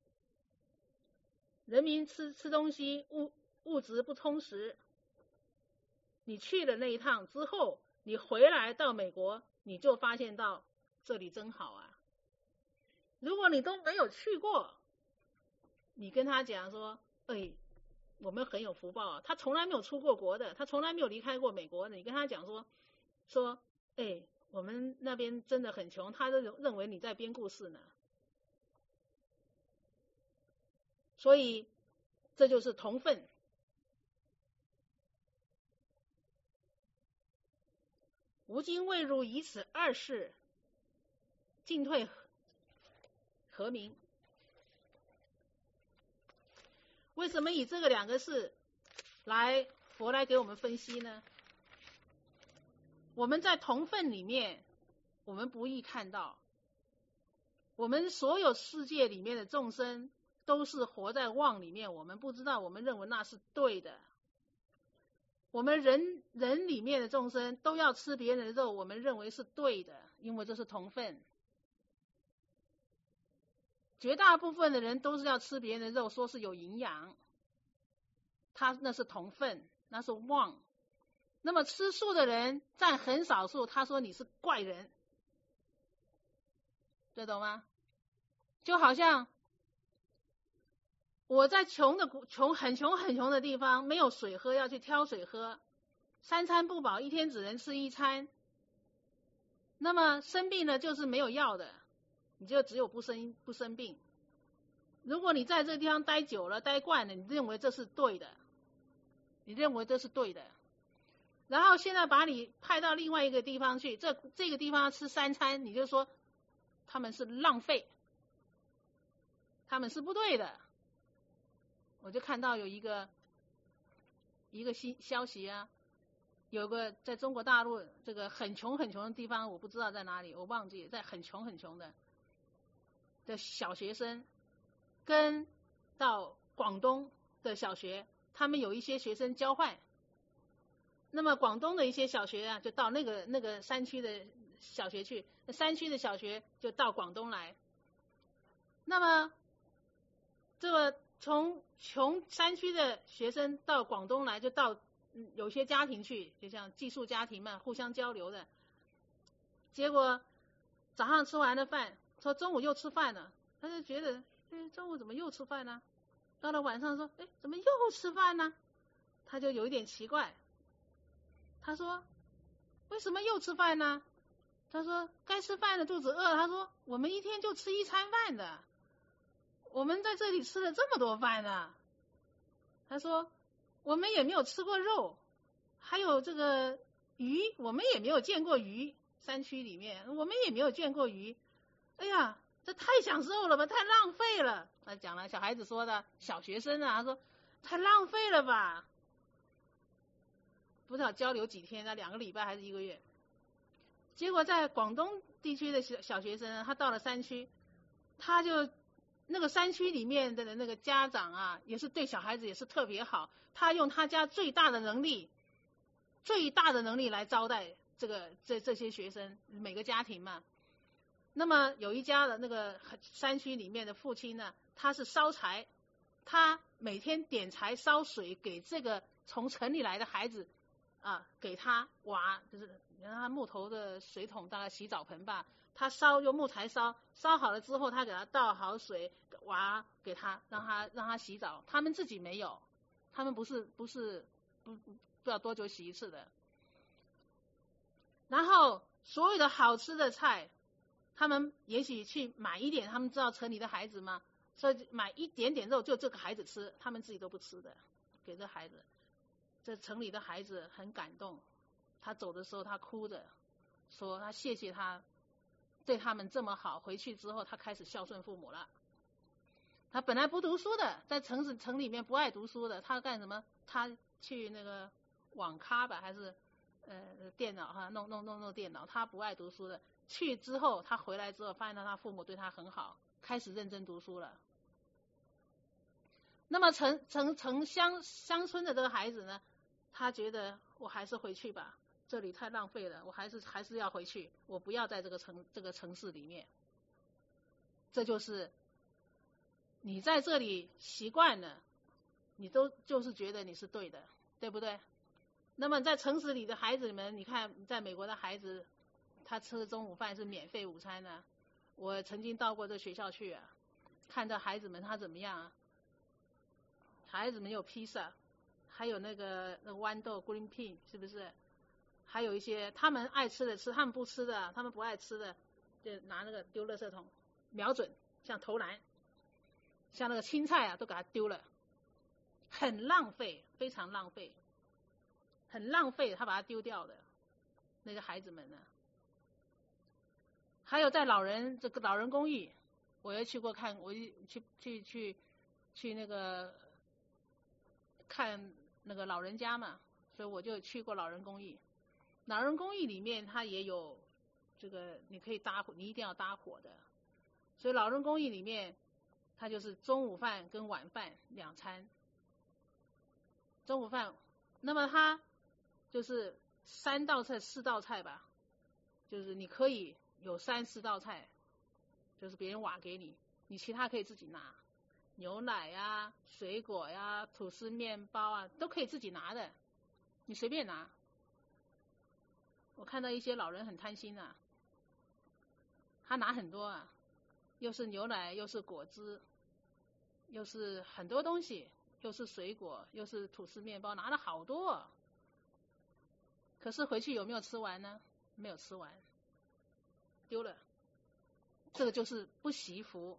人民吃吃东西物物质不充实，你去了那一趟之后，你回来到美国，你就发现到这里真好啊。如果你都没有去过，你跟他讲说，哎，我们很有福报啊，他从来没有出过国的，他从来没有离开过美国的，你跟他讲说说，哎，我们那边真的很穷，他都认为你在编故事呢。所以这就是同分。吾今未入以此二世，进退何明？为什么以这个两个事来佛来给我们分析呢？我们在同分里面，我们不易看到，我们所有世界里面的众生都是活在妄里面，我们不知道，我们认为那是对的。我们人人里面的众生都要吃别人的肉，我们认为是对的，因为这是同分。绝大部分的人都是要吃别人的肉，说是有营养，他那是同分，那是妄。那么吃素的人占很少数，他说你是怪人，这懂吗？就好像我在穷的穷很穷很穷的地方，没有水喝，要去挑水喝，三餐不饱，一天只能吃一餐。那么生病了就是没有药的，你就只有不生不生病。如果你在这个地方待久了，待惯了，你认为这是对的，你认为这是对的。然后现在把你派到另外一个地方去，这这个地方要吃三餐，你就说他们是浪费，他们是不对的。我就看到有一个一个新消息啊， 有个在中国大陆这个很穷很穷的地方，我不知道在哪里，我忘记，在很穷很穷的的小学生，跟到广东的小学，他们有一些学生交换。那么广东的一些小学啊，就到那个那个山区的小学去，那山区的小学就到广东来。那么这个从穷山区的学生到广东来，就到嗯有些家庭去，就像寄宿家庭嘛，互相交流的。结果早上吃完了饭，说中午又吃饭了，他就觉得，哎，中午怎么又吃饭呢？到了晚上说，哎，怎么又吃饭呢？他就有一点奇怪。他说，为什么又吃饭呢？他说，该吃饭了，肚子饿。他说，我们一天就吃一餐饭的，我们在这里吃了这么多饭呢。他说，我们也没有吃过肉，还有这个鱼，我们也没有见过鱼，山区里面我们也没有见过鱼。哎呀，这太享受了吧，太浪费了。他讲了，小孩子说的，小学生啊，他说太浪费了吧。不知道交流几天，那两个礼拜还是一个月。结果在广东地区的小小学生，他到了山区，他就那个山区里面的那个家长啊，也是对小孩子也是特别好，他用他家最大的能力，最大的能力来招待这个这这些学生，每个家庭嘛。那么有一家的那个山区里面的父亲呢，他是烧柴，他每天点柴烧水给这个从城里来的孩子啊，给他挖，就是他木头的水桶，大概洗澡盆吧，他烧用木材烧，烧好了之后，他给他倒好水，挖给他，让他让他洗澡。他们自己没有，他们不是不是不不知道多久洗一次的。然后所有的好吃的菜，他们也许去买一点，他们知道城里的孩子吗？所以买一点点肉就这个孩子吃，他们自己都不吃的，给这孩子。这城里的孩子很感动，他走的时候他哭着说他谢谢他对他们这么好，回去之后他开始孝顺父母了。他本来不读书的，在城市城里面不爱读书的，他干什么？他去那个网咖吧，还是呃电脑哈，弄弄弄弄电脑。他不爱读书的，去之后他回来之后发现到他父母对他很好，开始认真读书了。那么城城城乡乡村的这个孩子呢，他觉得我还是回去吧，这里太浪费了，我还是还是要回去，我不要在这个城这个城市里面。这就是你在这里习惯了，你都就是觉得你是对的，对不对？那么在城市里的孩子们，你看在美国的孩子，他吃的中午饭是免费午餐呢、啊。我曾经到过这学校去啊，看到孩子们他怎么样啊？孩子们有披萨，还有那个那个豌豆 green bean 是不是？还有一些他们爱吃的吃，他们不吃的，他们不爱吃的，就拿那个丢垃圾桶，瞄准像投篮，像那个青菜啊都给它丢了，很浪费，非常浪费，很浪费，他把它丢掉了。那些孩子们呢？还有在老人这个老人公寓，我也去过看，我去去去去那个。看那个老人家嘛，所以我就去过老人公寓。老人公寓里面它也有这个，你可以搭伙，你一定要搭伙的。所以老人公寓里面，它就是中午饭跟晚饭两餐。中午饭，那么它就是三道菜、四道菜吧，就是你可以有三四道菜，就是别人挖给你，你其他可以自己拿。牛奶呀、水果呀、吐司面包啊，都可以自己拿的，你随便拿。我看到一些老人很贪心啊，他拿很多啊，又是牛奶，又是果汁，又是很多东西，又是水果，又是吐司面包，拿了好多。可是回去有没有吃完呢？没有吃完，丢了。这个就是不惜福。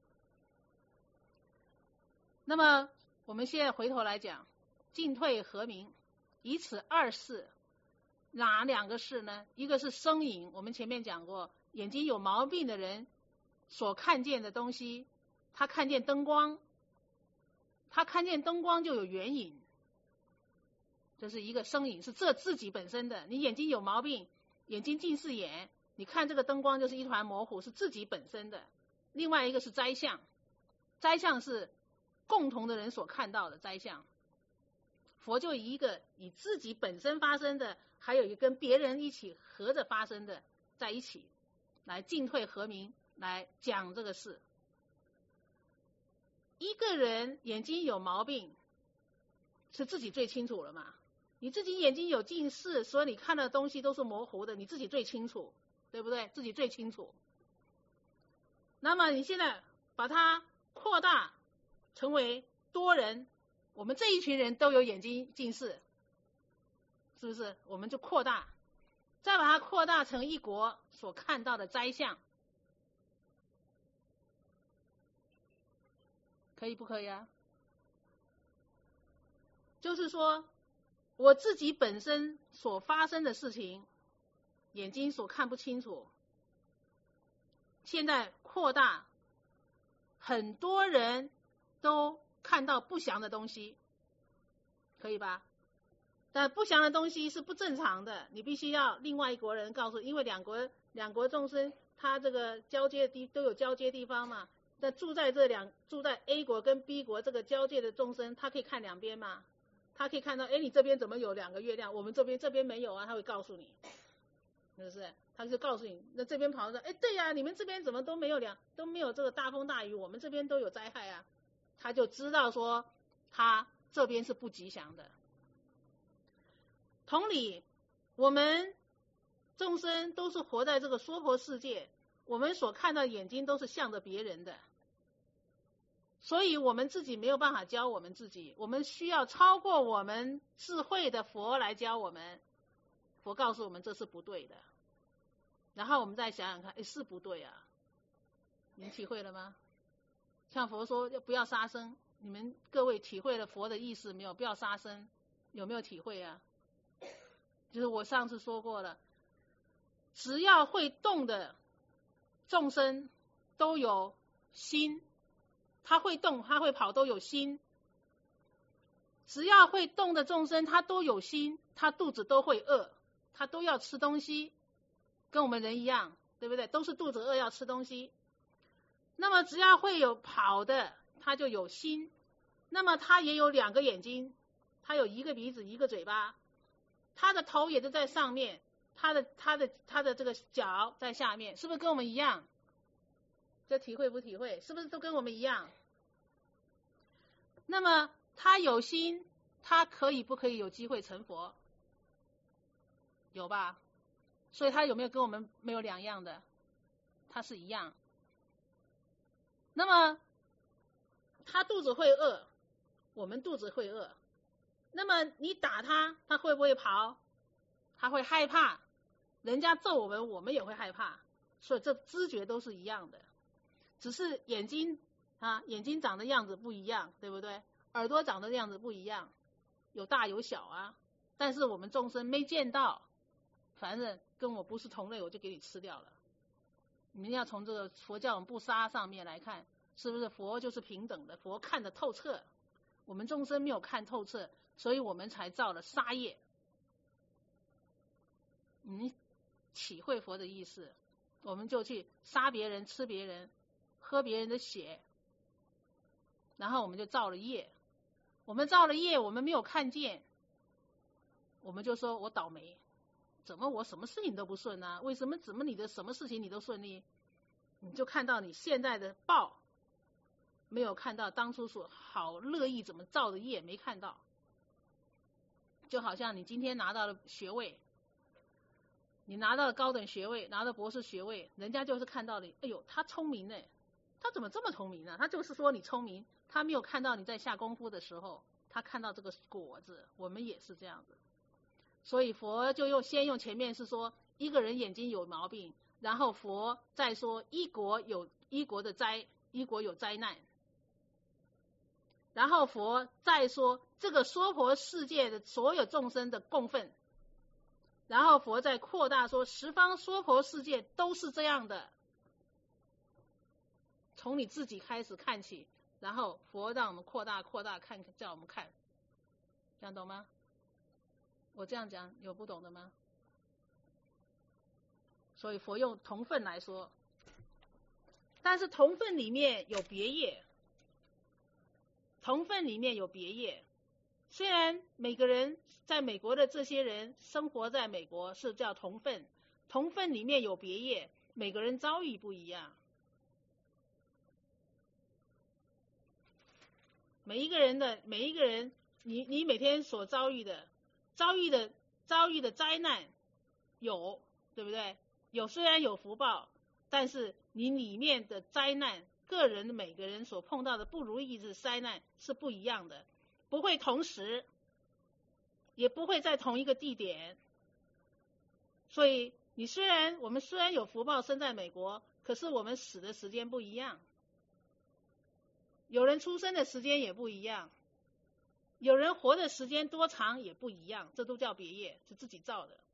那么我们现在回头来讲，进退和鸣，以此二事，哪两个事呢？一个是声影，我们前面讲过，眼睛有毛病的人所看见的东西，他看见灯光，他看见灯光就有圆影， 这是一个声影，是这自己本身的。你眼睛有毛病，眼睛近视眼，你看这个灯光就是一团模糊，是自己本身的。另外一个是灾相，灾相是共同的人所看到的灾相。佛就以一个以自己本身发生的，还有一个跟别人一起合着发生的在一起，来进退和鸣，来讲这个事。一个人眼睛有毛病，是自己最清楚了嘛？你自己眼睛有近视，所以你看的东西都是模糊的，你自己最清楚，对不对？自己最清楚。那么你现在把它扩大成为多人，我们这一群人都有眼睛近视，是不是？我们就扩大，再把它扩大成一国所看到的灾相，可以不可以啊？就是说我自己本身所发生的事情，眼睛所看不清楚，现在扩大，很多人都看到不祥的东西，可以吧？但不祥的东西是不正常的，你必须要另外一国人告诉，因为两国两国众生，他这个交接的地都有交接地方嘛，那住在这两住在 A 国跟 B 国这个交界的众生，他可以看两边嘛，他可以看到，哎，你这边怎么有两个月亮，我们这边这边没有啊，他会告诉你，是不是？他就告诉你，那这边跑说，哎，对呀、啊，你们这边怎么都没有两都没有这个大风大雨，我们这边都有灾害啊，他就知道说他这边是不吉祥的。同理，我们众生都是活在这个娑婆世界，我们所看到的眼睛都是向着别人的，所以我们自己没有办法教我们自己，我们需要超过我们智慧的佛来教我们。佛告诉我们这是不对的，然后我们再想想看，哎，是不对啊，你们体会了吗？像佛说不要杀生，你们各位体会了佛的意思没有？不要杀生，有没有体会啊？就是我上次说过了，只要会动的众生都有心，他会动他会跑都有心，只要会动的众生他都有心，他肚子都会饿，他都要吃东西，跟我们人一样，对不对？都是肚子饿要吃东西。那么只要会有跑的，他就有心，那么他也有两个眼睛，他有一个鼻子一个嘴巴，他的头也是在上面，他的他的他的这个脚在下面，是不是跟我们一样？这体会不体会？是不是都跟我们一样？那么他有心，他可以不可以有机会成佛？有吧？所以他有没有跟我们没有两样的？他是一样。那么他肚子会饿，我们肚子会饿，那么你打他，他会不会跑？他会害怕，人家揍我们，我们也会害怕，所以这知觉都是一样的，只是眼睛啊，眼睛长的样子不一样，对不对？耳朵长的样子不一样，有大有小啊，但是我们众生没见到，反正跟我不是同类，我就给你吃掉了。你们要从这个佛教不杀上面来看，是不是佛就是平等的？佛看得透彻，我们众生没有看透彻，所以我们才造了杀业。你体会佛的意思，我们就去杀别人、吃别人、喝别人的血，然后我们就造了业。我们造了业，我们没有看见，我们就说我倒霉，怎么我什么事情都不顺啊？为什么怎么你的什么事情你都顺利？你就看到你现在的报，没有看到当初所好乐意怎么造的业，没看到。就好像你今天拿到了学位，你拿到了高等学位，拿到博士学位，人家就是看到你，哎呦，他聪明呢，他怎么这么聪明呢？他就是说你聪明，他没有看到你在下功夫的时候，他看到这个果子。我们也是这样子，所以佛就用先用前面是说一个人眼睛有毛病，然后佛再说一国有一国的灾，一国有灾难，然后佛再说这个娑婆世界的所有众生的供奉，然后佛再扩大说十方娑婆世界都是这样的，从你自己开始看起，然后佛让我们扩大扩大看，叫我们看，这样懂吗？ 我这样讲有不懂的吗？所以佛用同分来说，但是同分里面有别业，同分里面有别业。虽然每个人在美国的这些人生活在美国是叫同分，同分里面有别业，每个人遭遇不一样。每一个人的每一个人，你你每天所遭遇的遭遇的遭遇的灾难有，对不对？有，虽然有福报，但是你里面的灾难，个人的每个人所碰到的不如意的灾难是不一样的，不会同时，也不会在同一个地点。所以你虽然我们虽然有福报生在美国，可是我们死的时间不一样。有人出生的时间也不一样，有人活的时间多长也不一样，这都叫别业，是自己造的。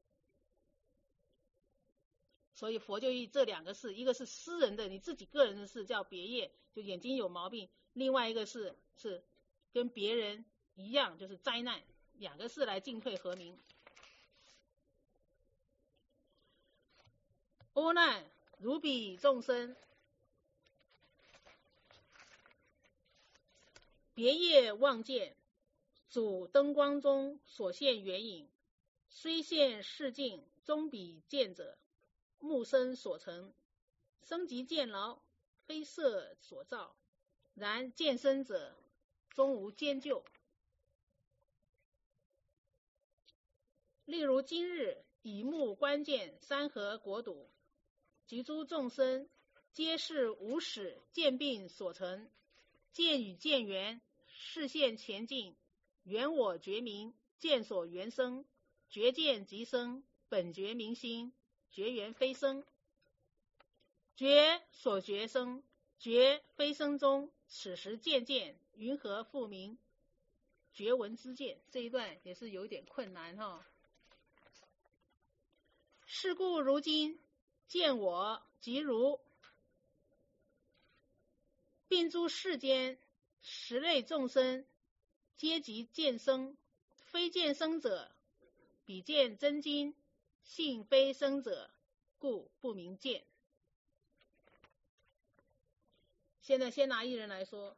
所以佛就以这两个事，一个是私人的你自己个人的事叫别业，就眼睛有毛病，另外一个是是跟别人一样，就是灾难，两个事来进退和明。阿难，如彼众生，别业望见，主灯光中所现缘影，虽现世境，终彼见者，目生所成，生即见劳，非色所造，然见生者，终无间就。例如今日以目观见山河国土，及诸众生，皆是无始见病所成，见与见缘，视现前进，缘我觉明，见所缘生，觉见即生，本觉明心，觉缘非生，觉所觉生，觉非生中，此时见见，云何复明？觉闻之见，这一段也是有点困难哈、哦。是故如今见我即如，并诸世间十类众生，皆即见生，非见生者，彼见真经，性非生者，故不明见。现在先拿一人来说，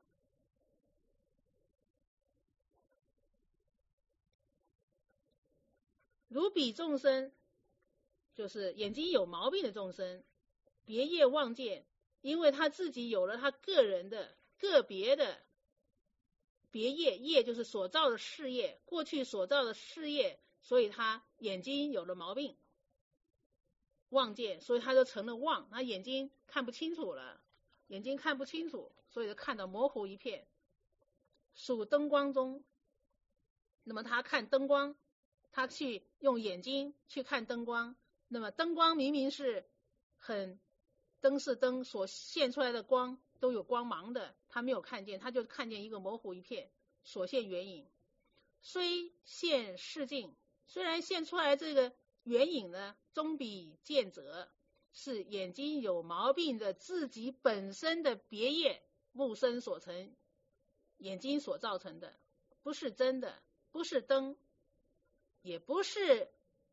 如彼众生，就是眼睛有毛病的众生，别业望见，因为他自己有了他个人的个别的别业，业就是所造的事业，过去所造的事业，所以他眼睛有了毛病，望见，所以他就成了望，他眼睛看不清楚了，眼睛看不清楚，所以就看到模糊一片，属灯光中。那么他看灯光，他去用眼睛去看灯光，那么灯光明明是很灯是灯所现出来的光都有光芒的，他没有看见，他就看见一个模糊一片，所现缘影，虽现世境，虽然现出来这个缘影呢，终彼见者，是眼睛有毛病的自己本身的别业目生所成，眼睛所造成的，不是真的，不是灯，也不是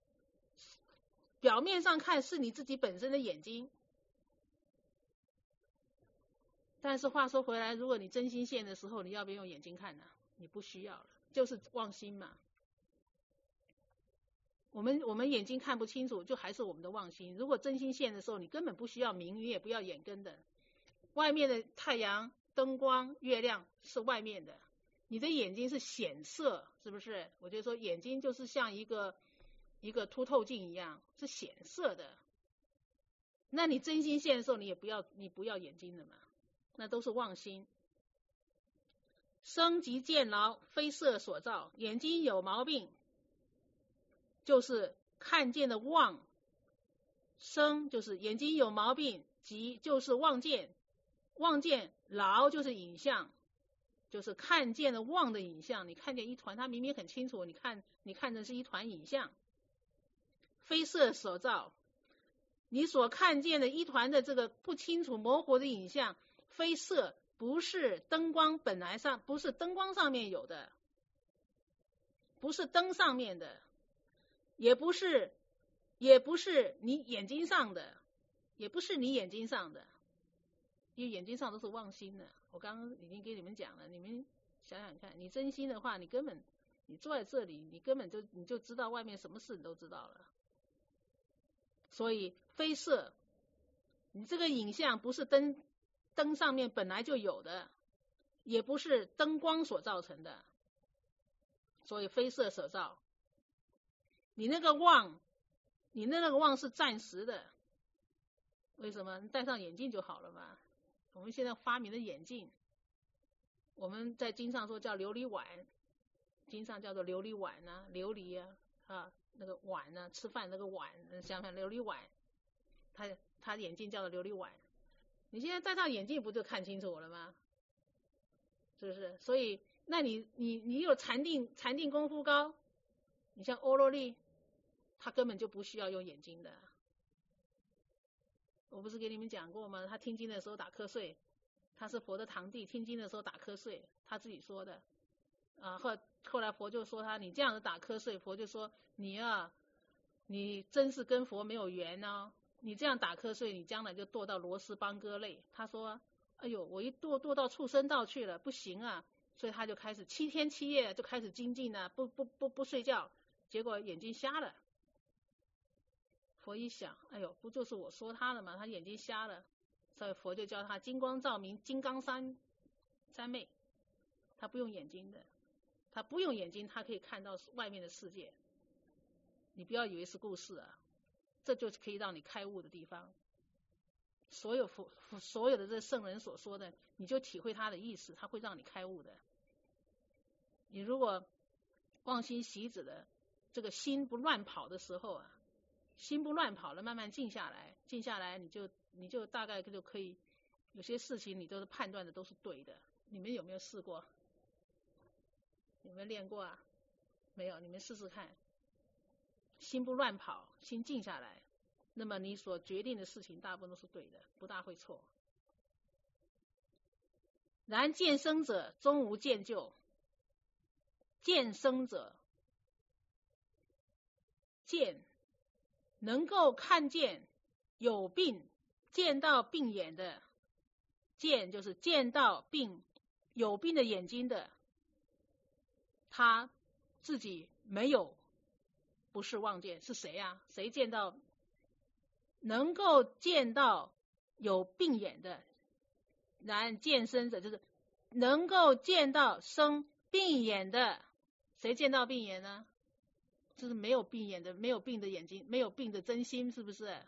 表面上看是你自己本身的眼睛。但是话说回来，如果你真心现的时候，你要不要用眼睛看呢？你不需要了，就是妄心嘛。我们我们眼睛看不清楚，就还是我们的妄心。如果真心现的时候，你根本不需要明，你也不要眼根的。外面的太阳、灯光、月亮是外面的，你的眼睛是显色，是不是？我就说眼睛就是像一个一个凸透镜一样，是显色的。那你真心现的时候，你也不要你不要眼睛的嘛，那都是妄心。生即见劳，非色所造，眼睛有毛病，就是看见的妄，生就是眼睛有毛病，即就是望见，望见劳就是影像，就是看见的妄的影像。你看见一团，它明明很清楚，你看你看的是一团影像，非色所造，你所看见的一团的这个不清楚模糊的影像，非色，不是灯光本来上，不是灯光上面有的，不是灯上面的， 也不是，也不是你眼睛上的，也不是你眼睛上的，因为眼睛上都是妄心的。我刚刚已经给你们讲了，你们想想看，你真心的话，你根本你坐在这里，你根本就你就知道外面什么事你都知道了。所以非色，你这个影像不是灯灯上面本来就有的，也不是灯光所造成的，所以非色所造。你那个妄，你那个妄是暂时的，为什么？你戴上眼镜就好了嘛。我们现在发明的眼镜，我们在经上说叫琉璃碗，经上叫做琉璃碗啊，琉璃啊，啊那个碗啊，吃饭那个碗，想想琉璃碗，他他眼镜叫做琉璃碗。你现在戴上眼镜不就看清楚了吗？是不是？所以，那你你你有禅定禅定功夫高，你像欧罗利，他根本就不需要用眼睛的。我不是给你们讲过吗？他听经的时候打瞌睡，他是佛的堂弟，听经的时候打瞌睡，他自己说的。啊，后后来佛就说他，你这样子打瞌睡，佛就说你啊，你真是跟佛没有缘哦。你这样打瞌睡，你将来就堕到罗斯邦歌类。他说，哎呦，我一堕堕到畜生道去了，不行啊，所以他就开始七天七夜就开始精进了，不不不不睡觉，结果眼睛瞎了。佛一想，哎呦，不就是我说他了吗？他眼睛瞎了，所以佛就叫他金光照明金刚三三昧，他不用眼睛的，他不用眼睛，他可以看到外面的世界。你不要以为是故事啊，这就是可以让你开悟的地方。所有佛所有的这圣人所说的，你就体会他的意思，他会让你开悟的。你如果忘心习止的，这个心不乱跑的时候啊，心不乱跑了，慢慢静下来，静下来，你就你就大概就可以，有些事情你都是判断的都是对的。你们有没有试过？有没有练过啊？没有，你们试试看。心不乱跑，心静下来，那么你所决定的事情大部分都是对的，不大会错。然见生者终无见救，见生者，见能够看见有病，见到病眼的，见就是见到病有病的眼睛的，他自己没有不是妄见，是谁啊？谁见到能够见到有病眼的？然见生者就是能够见到生病眼的，谁见到病眼呢？就是没有病眼的，没有病的眼睛，没有病的真心，是不是？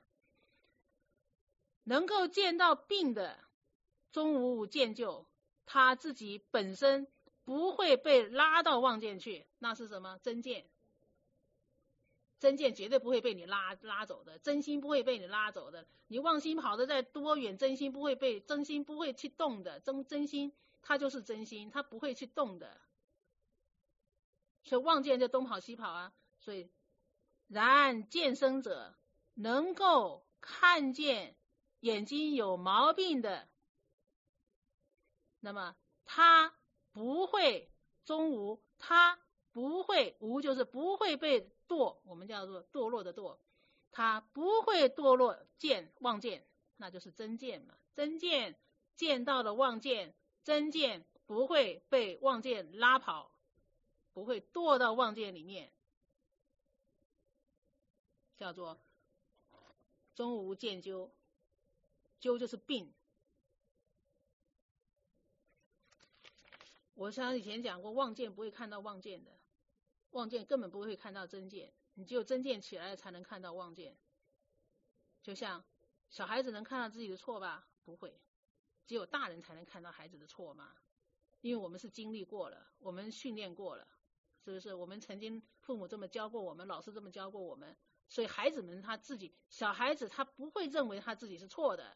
能够见到病的，终无见救，他自己本身不会被拉到妄见去，那是什么？真见。真见绝对不会被你拉拉走的，真心不会被你拉走的。你妄心跑得再多远，真心不会被真心不会去动的，真真心它就是真心，它不会去动的。所以妄见就东跑西跑啊。所以然见生者能够看见眼睛有毛病的，那么他不会终无，他不会无就是不会被堕，我们叫做堕落的堕，他不会堕落见妄见，那就是真见嘛。真见见到的妄见，真见不会被妄见拉跑，不会堕到妄见里面，叫做终无见究。究就是病。我像以前讲过，妄见不会看到妄见的，妄见根本不会看到真见，你只有真见起来才能看到妄见。就像小孩子能看到自己的错吧？不会，只有大人才能看到孩子的错嘛。因为我们是经历过了，我们训练过了，是不是？我们曾经父母这么教过我们，老师这么教过我们，所以孩子们他自己，小孩子他不会认为他自己是错的。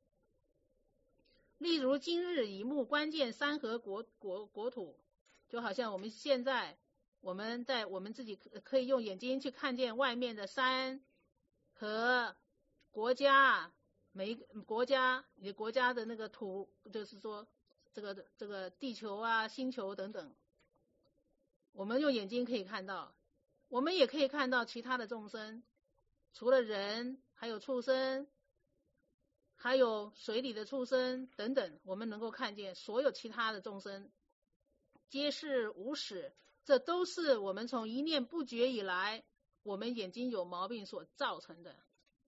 例如今日以目观见山河国国国土，就好像我们现在我们在我们自己可以用眼睛去看见外面的山和国家，每一个国家你国家的那个土，就是说这个这个地球啊、星球等等，我们用眼睛可以看到。 我们也可以看到其他的众生，除了人，还有畜生，还有水里的畜生等等，我们能够看见所有其他的众生，皆是无始，这都是我们从一念不觉以来，我们眼睛有毛病所造成的。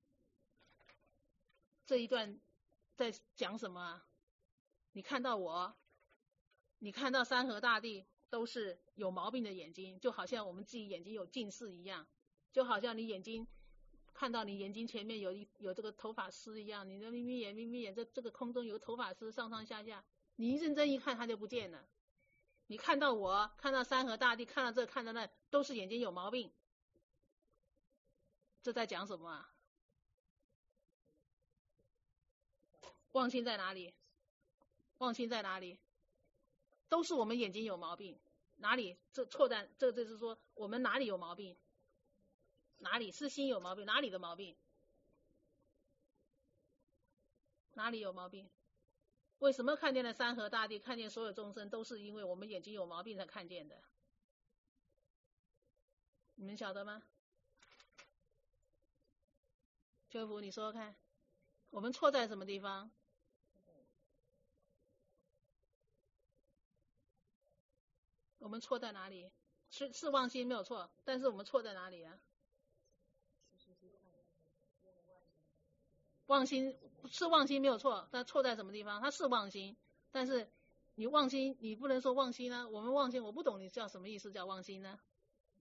这一段在讲什么啊？你看到我，你看到山河大地，都是有毛病的眼睛，就好像我们自己眼睛有近视一样，就好像你眼睛看到你眼睛前面有一有这个头发丝一样，你的眯眯眼眯眯眼，这这个空中有头发丝上上下下，你一认真一看它就不见了。你看到我，看到山河大地，看到这看到那，都是眼睛有毛病。这在讲什么啊？妄心在哪里？妄心在哪里？都是我们眼睛有毛病。哪里？这错在这就是说我们哪里有毛病？哪里是心有毛病？哪里的毛病？哪里有毛病？为什么看见了山河大地，看见所有众生，都是因为我们眼睛有毛病才看见的？你们晓得吗？秋福，你说说看，我们错在什么地方？我们错在哪里？是是妄心没有错，但是我们错在哪里啊？妄心是妄心没有错，但错在什么地方？它是妄心，但是你妄心，你不能说妄心呢。我们妄心，我不懂你叫什么意思叫妄心呢？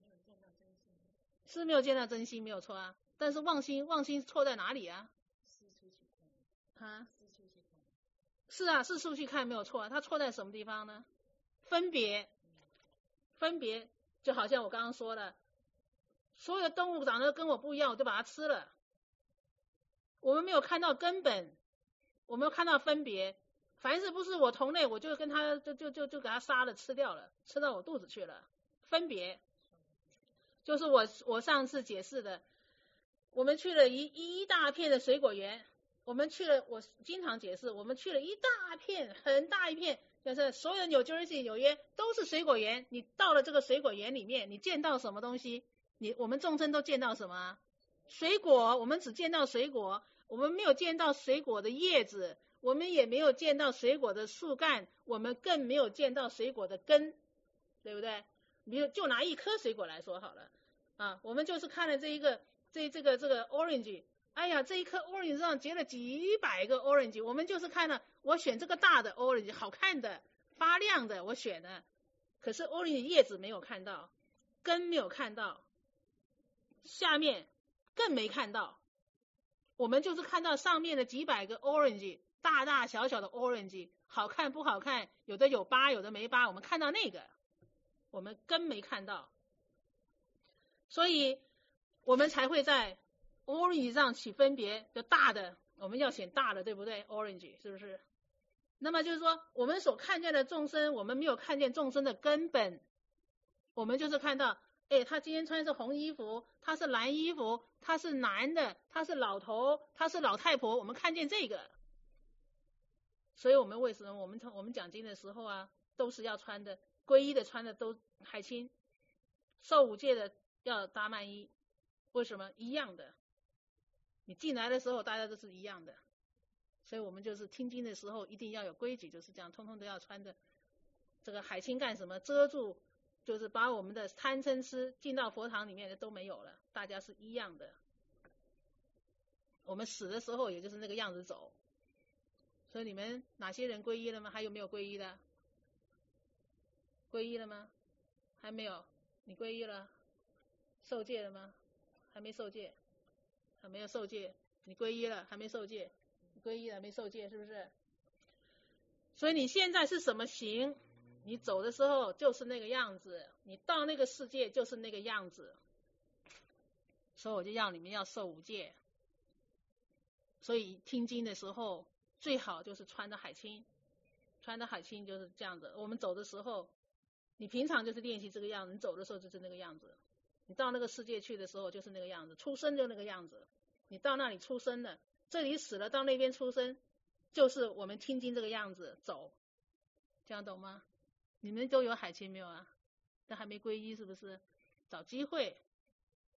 是没有见到真心没有错啊，但是妄心妄心错在哪里啊？啊？是啊，四处去看没有错啊，它错在什么地方呢？分别，分别就好像我刚刚说的，所有的动物长得跟我不一样，我就把它吃了。我们没有看到根本，我没有看到分别。凡是不是我同类，我就跟他就就就就给他杀了，吃掉了，吃到我肚子去了。分别，就是我我上次解释的，我们去了一一大片的水果园，我们去了，我经常解释，我们去了一大片很大一片，就是所有纽约纽约都是水果园。你到了这个水果园里面，你见到什么东西？你我们众生都见到什么？水果，我们只见到水果，我们没有见到水果的叶子，我们也没有见到水果的树干，我们更没有见到水果的根，对不对？比如就拿一颗水果来说好了啊，我们就是看了这一个这这个这个 orange， 哎呀，这一颗 orange 上结了几百个 orange， 我们就是看了，我选这个大的 orange， 好看的发亮的我选了，可是 orange 叶子没有看到，根没有看到，下面更没看到，我们就是看到上面的几百个 orange， 大大小小的 orange， 好看不好看，有的有疤有的没疤，我们看到那个，我们根没看到，所以我们才会在 orange 上起分别，就大的我们要选大的，对不对？ orange 是不是？那么就是说我们所看见的众生，我们没有看见众生的根本，我们就是看到哎，他今天穿是红衣服，他是蓝衣服，他是男的，他是老头，他是老太婆，我们看见这个。所以我们为什么我们我们讲经的时候啊，都是要穿的，皈依的穿的都海青，受五戒的要大曼衣，为什么？一样的，你进来的时候大家都是一样的，所以我们就是听经的时候一定要有规矩，就是这样，通通都要穿的。这个海青干什么？遮住。就是把我们的贪嗔痴进到佛堂里面的都没有了，大家是一样的。我们死的时候也就是那个样子走。所以你们哪些人皈依了吗？还有没有皈依的？皈依了吗？还没有。你皈依了？受戒了吗？还没受戒。还没有受戒。你皈依了？还没受戒。你皈依了没受戒，是不是？所以你现在是什么行？你走的时候就是那个样子，你到那个世界就是那个样子，所以我就让你们要受五戒。所以听经的时候最好就是穿的海青，穿的海青就是这样子。我们走的时候，你平常就是练习这个样子，你走的时候就是那个样子，你到那个世界去的时候就是那个样子，出生就那个样子，你到那里出生了，这里死了到那边出生，就是我们听经这个样子走，这样懂吗？你们都有海青没有啊？但还没皈依是不是？找机会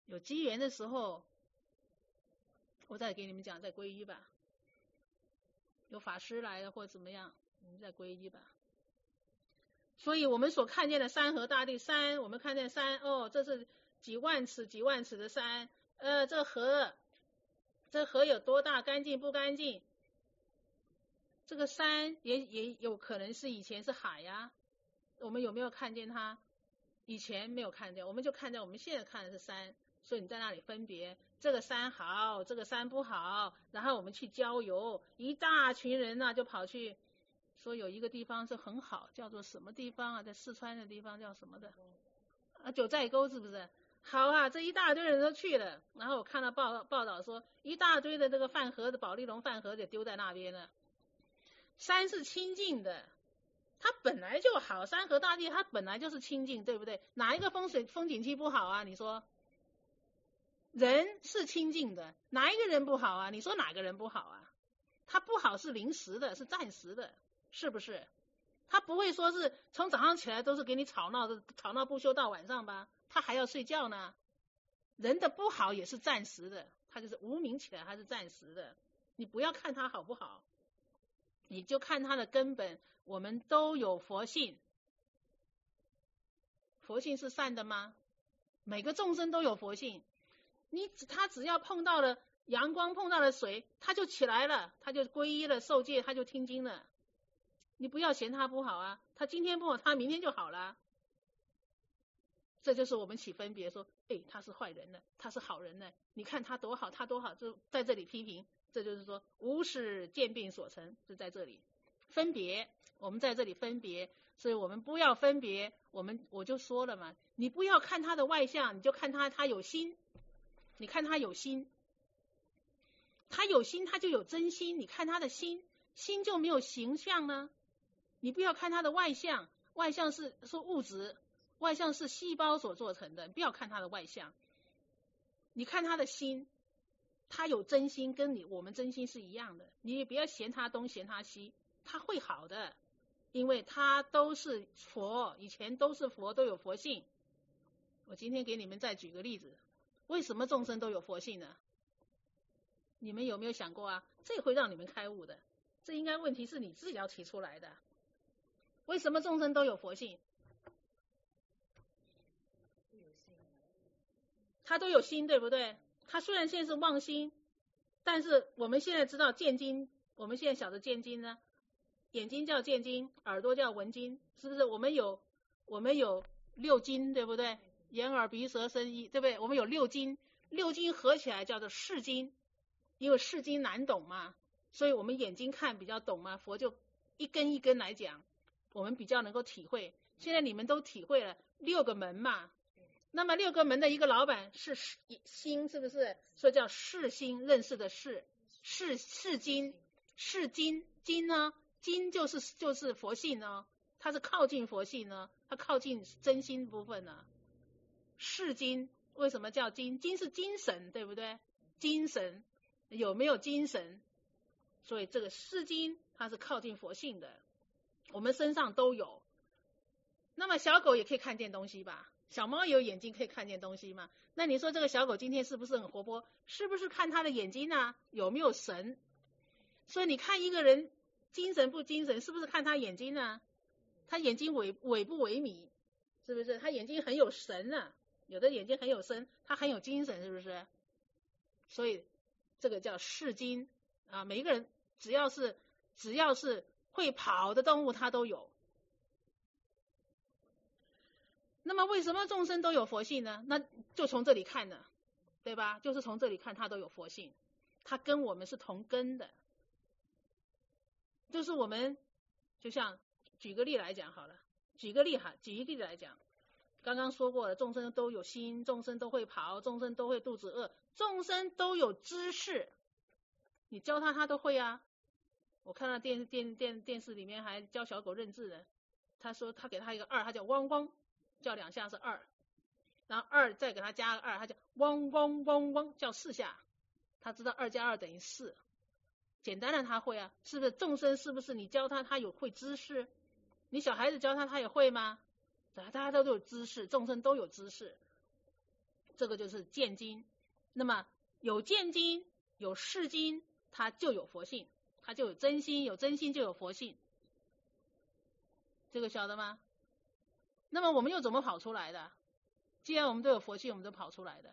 有机缘的时候，我再给你们讲，再皈依吧。有法师来了或者怎么样，你们再皈依吧。所以我们所看见的山河大地，山我们看见山，哦，这是几万尺几万尺的山，呃，这河，这河有多大，干净不干净？这个山也也有可能是以前是海呀，我们有没有看见它？以前没有看见，我们就看见我们现在看的是山，所以你在那里分别这个山好，这个山不好，然后我们去郊游，一大群人呢、啊、就跑去说有一个地方是很好，叫做什么地方啊，在四川的地方叫什么的啊，九寨沟是不是？好啊，这一大堆人都去了，然后我看到报报道说一大堆的这个饭盒子，保利龙饭盒子丢在那边了。山是清净的，它本来就好，山河大地它本来就是清净，对不对？哪一个风水风景区不好啊？你说人是清净的，哪一个人不好啊？你说哪个人不好啊？他不好是临时的，是暂时的，是不是？他不会说是从早上起来都是给你吵闹的，吵闹不休到晚上吧？他还要睡觉呢。人的不好也是暂时的，他就是无名起来，他是暂时的。你不要看他好不好，你就看他的根本。我们都有佛性，佛性是善的吗？每个众生都有佛性。你他只要碰到了阳光，碰到了水，他就起来了，他就皈依了，受戒，他就听经了。你不要嫌他不好啊，他今天不好，他明天就好了。这就是我们起分别说，哎，他是坏人呢，他是好人呢，你看他多好，他多好，就在这里批评。这就是说无始见病所成，就在这里分别。我们在这里分别，所以我们不要分别。我们我就说了嘛，你不要看他的外相，你就看他他有心。你看他有心，他有心，他就有真心。你看他的心，心就没有形象呢。你不要看他的外相，外相是是物质，外相是细胞所做成的，不要看他的外相。你看他的心，他有真心，跟你我们真心是一样的。你也不要嫌他东嫌他西，他会好的。因为他都是佛，以前都是佛，都有佛性。我今天给你们再举个例子，为什么众生都有佛性呢？你们有没有想过啊？这会让你们开悟的，这应该问题是你自己要提出来的。为什么众生都有佛性？他都有心，对不对？他虽然现在是妄心，但是我们现在知道见经，我们现在晓得见经呢。眼睛叫见经，耳朵叫闻经，是不是？我们有我们有六经，对不对？眼耳鼻舌身意，对不对？我们有六经，六经合起来叫做视经，因为视经难懂嘛，所以我们眼睛看比较懂嘛，佛就一根一根来讲，我们比较能够体会。现在你们都体会了六个门嘛，那么六个门的一个老板是心，是不是？所以叫视心，认识的视，视视经，视经经呢？经就是就是佛性呢，它是靠近佛性呢，它靠近真心部分呢。是经为什么叫经？经是精神，对不对？精神有没有精神？所以这个是经它是靠近佛性的，我们身上都有。那么小狗也可以看见东西吧？小猫也有眼睛可以看见东西吗？那你说这个小狗今天是不是很活泼？是不是看它的眼睛啊？有没有神？所以你看一个人精神不精神，是不是看他眼睛呢？他眼睛萎萎不萎靡，是不是？他眼睛很有神啊，有的眼睛很有神，他很有精神，是不是？所以这个叫视精啊，每一个人只要是只要是会跑的动物，他都有。那么为什么众生都有佛性呢？那就从这里看呢，对吧？就是从这里看，他都有佛性，他跟我们是同根的。就是我们就像举个例来讲好了，举个例哈，举一个例来讲，刚刚说过了，众生都有心，众生都会跑，众生都会肚子饿，众生都有知识，你教他他都会啊。我看到电电电电视里面还教小狗认字的，他说他给他一个二，他叫汪汪，叫两下是二，然后二再给他加个二，他叫汪汪汪汪，叫四下，他知道二加二等于四。简单的他会啊，是不是？众生是不是你教他他有会知识？你小孩子教他他也会吗？大家都有知识，众生都有知识。 这个就是见精。那么有见精，有识精，它就有佛性，它就有真心，有真心就有佛性。这个晓得吗？那么我们又怎么跑出来的？既然我们都有佛性，我们都跑出来的。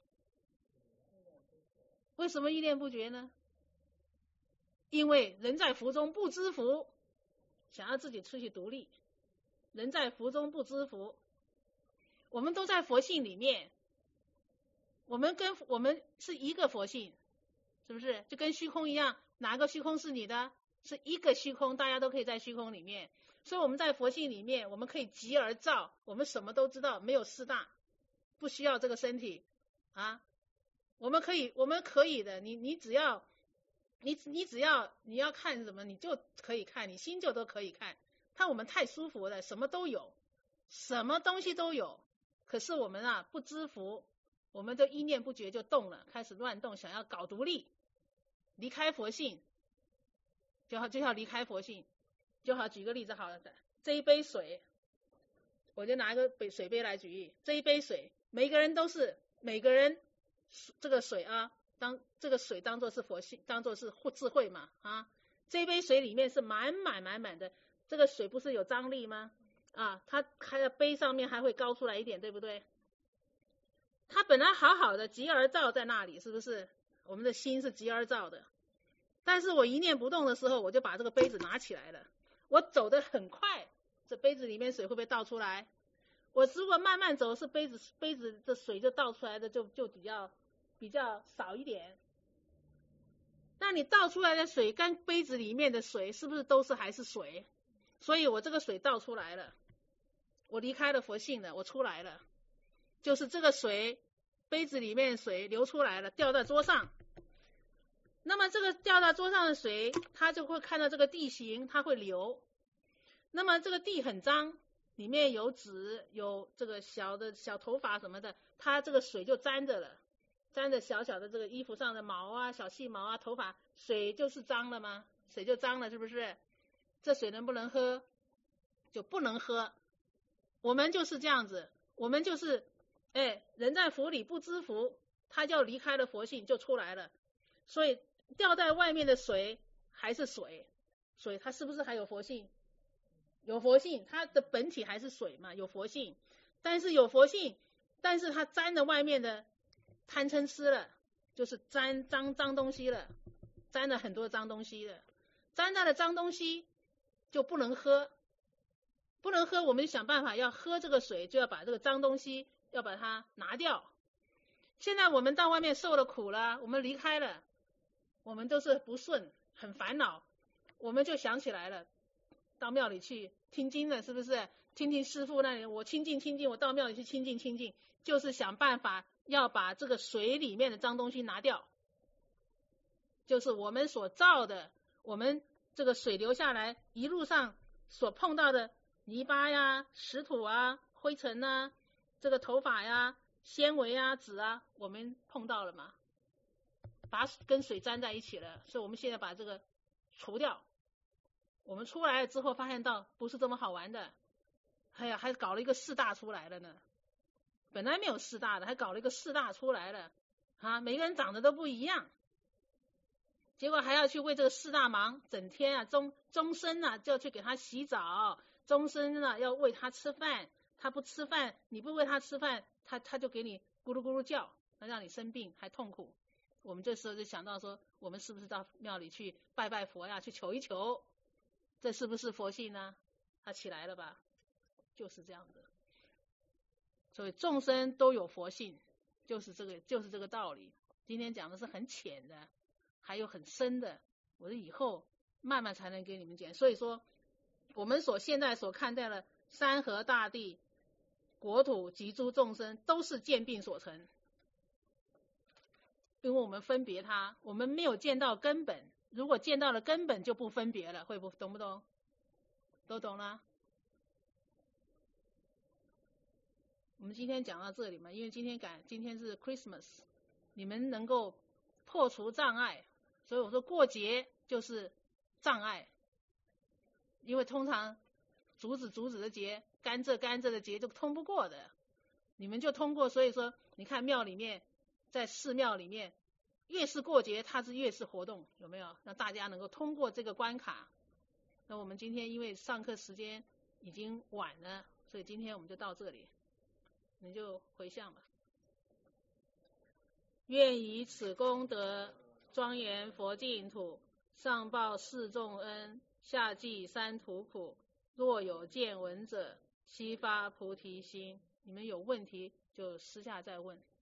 为什么依恋不绝呢？因为人在福中不知福，想要自己出去独立。人在福中不知福，我们都在佛性里面，我们跟我们是一个佛性，是不是？就跟虚空一样，哪个虚空是你的？是一个虚空，大家都可以在虚空里面。所以我们在佛性里面，我们可以极而照，我们什么都知道，没有四大，不需要这个身体啊。我们可以，我们可以的。你你只要，你你只要你要看什么，你就可以看，你心就都可以看。看我们太舒服了，什么都有，什么东西都有。可是我们啊不知福，我们的意念不觉就动了，开始乱动，想要搞独立，离开佛性，就好就要离开佛性。就好，举个例子好了，这一杯水，我就拿一个杯水杯来举例，这一杯水，每个人都是每个人这个水啊，当这个水当作是佛性，当作是智慧嘛啊，这一杯水里面是满满满满的，这个水不是有张力吗？啊，它开的杯上面还会高出来一点，对不对？它本来好好的极而照在那里，是不是？我们的心是极而照的，但是我一念不动的时候，我就把这个杯子拿起来了。我走得很快，这杯子里面水会不会倒出来？我如果慢慢走，是杯子杯子的水就倒出来的就就比较比较少一点。那你倒出来的水跟杯子里面的水是不是都是还是水？所以我这个水倒出来了，我离开了佛性了，我出来了，就是这个水杯子里面的水流出来了，掉在桌上。那么这个掉到桌上的水，它就会看到这个地形，它会流。那么这个地很脏，里面有纸，有这个小的小头发什么的，它这个水就沾着了，沾着小小的这个衣服上的毛啊、小细毛啊、头发，水就是脏了吗？水就脏了，是不是？这水能不能喝？就不能喝。我们就是这样子，我们就是，哎，人在福里不知福，他就离开了佛性，就出来了。所以掉在外面的水还是水，水它是不是还有佛性？有佛性，它的本体还是水嘛，有佛性。但是有佛性，但是它沾了外面的贪嗔痴了，就是沾脏脏东西了，沾了很多脏东西了，沾到了脏东西就不能喝，不能喝，我们想办法要喝这个水，就要把这个脏东西要把它拿掉。现在我们到外面受了苦了，我们离开了，我们都是不顺，很烦恼，我们就想起来了，到庙里去听经了，是不是？听听师父那里，我清净清净，我到庙里去清净清净，就是想办法要把这个水里面的脏东西拿掉，就是我们所造的，我们这个水流下来，一路上所碰到的泥巴呀、石土啊、灰尘啊、这个头发呀、纤维啊、纸啊，我们碰到了嘛？把跟水沾在一起了，所以我们现在把这个除掉。我们出来了之后发现到不是这么好玩的，哎呀，还搞了一个四大出来了呢。本来没有四大的，还搞了一个四大出来了啊！每个人长得都不一样，结果还要去为这个四大忙，整天啊终终身啊就要去给他洗澡，终身啊要喂他吃饭，他不吃饭，你不喂他吃饭，他他就给你咕噜咕噜叫，让你生病还痛苦。我们这时候就想到说，我们是不是到庙里去拜拜佛呀，去求一求，这是不是佛性呢？他起来了吧？就是这样的。所以众生都有佛性，就是这个就是这个道理。今天讲的是很浅的，还有很深的，我以后慢慢才能给你们讲。所以说，我们所现在所看到的山河大地、国土及诸众生，都是见病所成。因为我们分别它，我们没有见到根本，如果见到了根本就不分别了，会不懂不懂？都懂了？我们今天讲到这里嘛，因为今天赶今天是 Christmas， 你们能够破除障碍，所以我说过节就是障碍，因为通常竹子竹子的节，甘蔗甘蔗的节就通不过的， 你们就通过，所以说你看庙里面，在寺庙里面，越是过节，它是越是活动，有没有？让大家能够通过这个关卡。那我们今天因为上课时间已经晚了，所以今天我们就到这里，你就回向吧。愿以此功德庄严佛净土，上报四重恩，下济三途苦。若有见闻者，悉发菩提心。你们有问题就私下再问。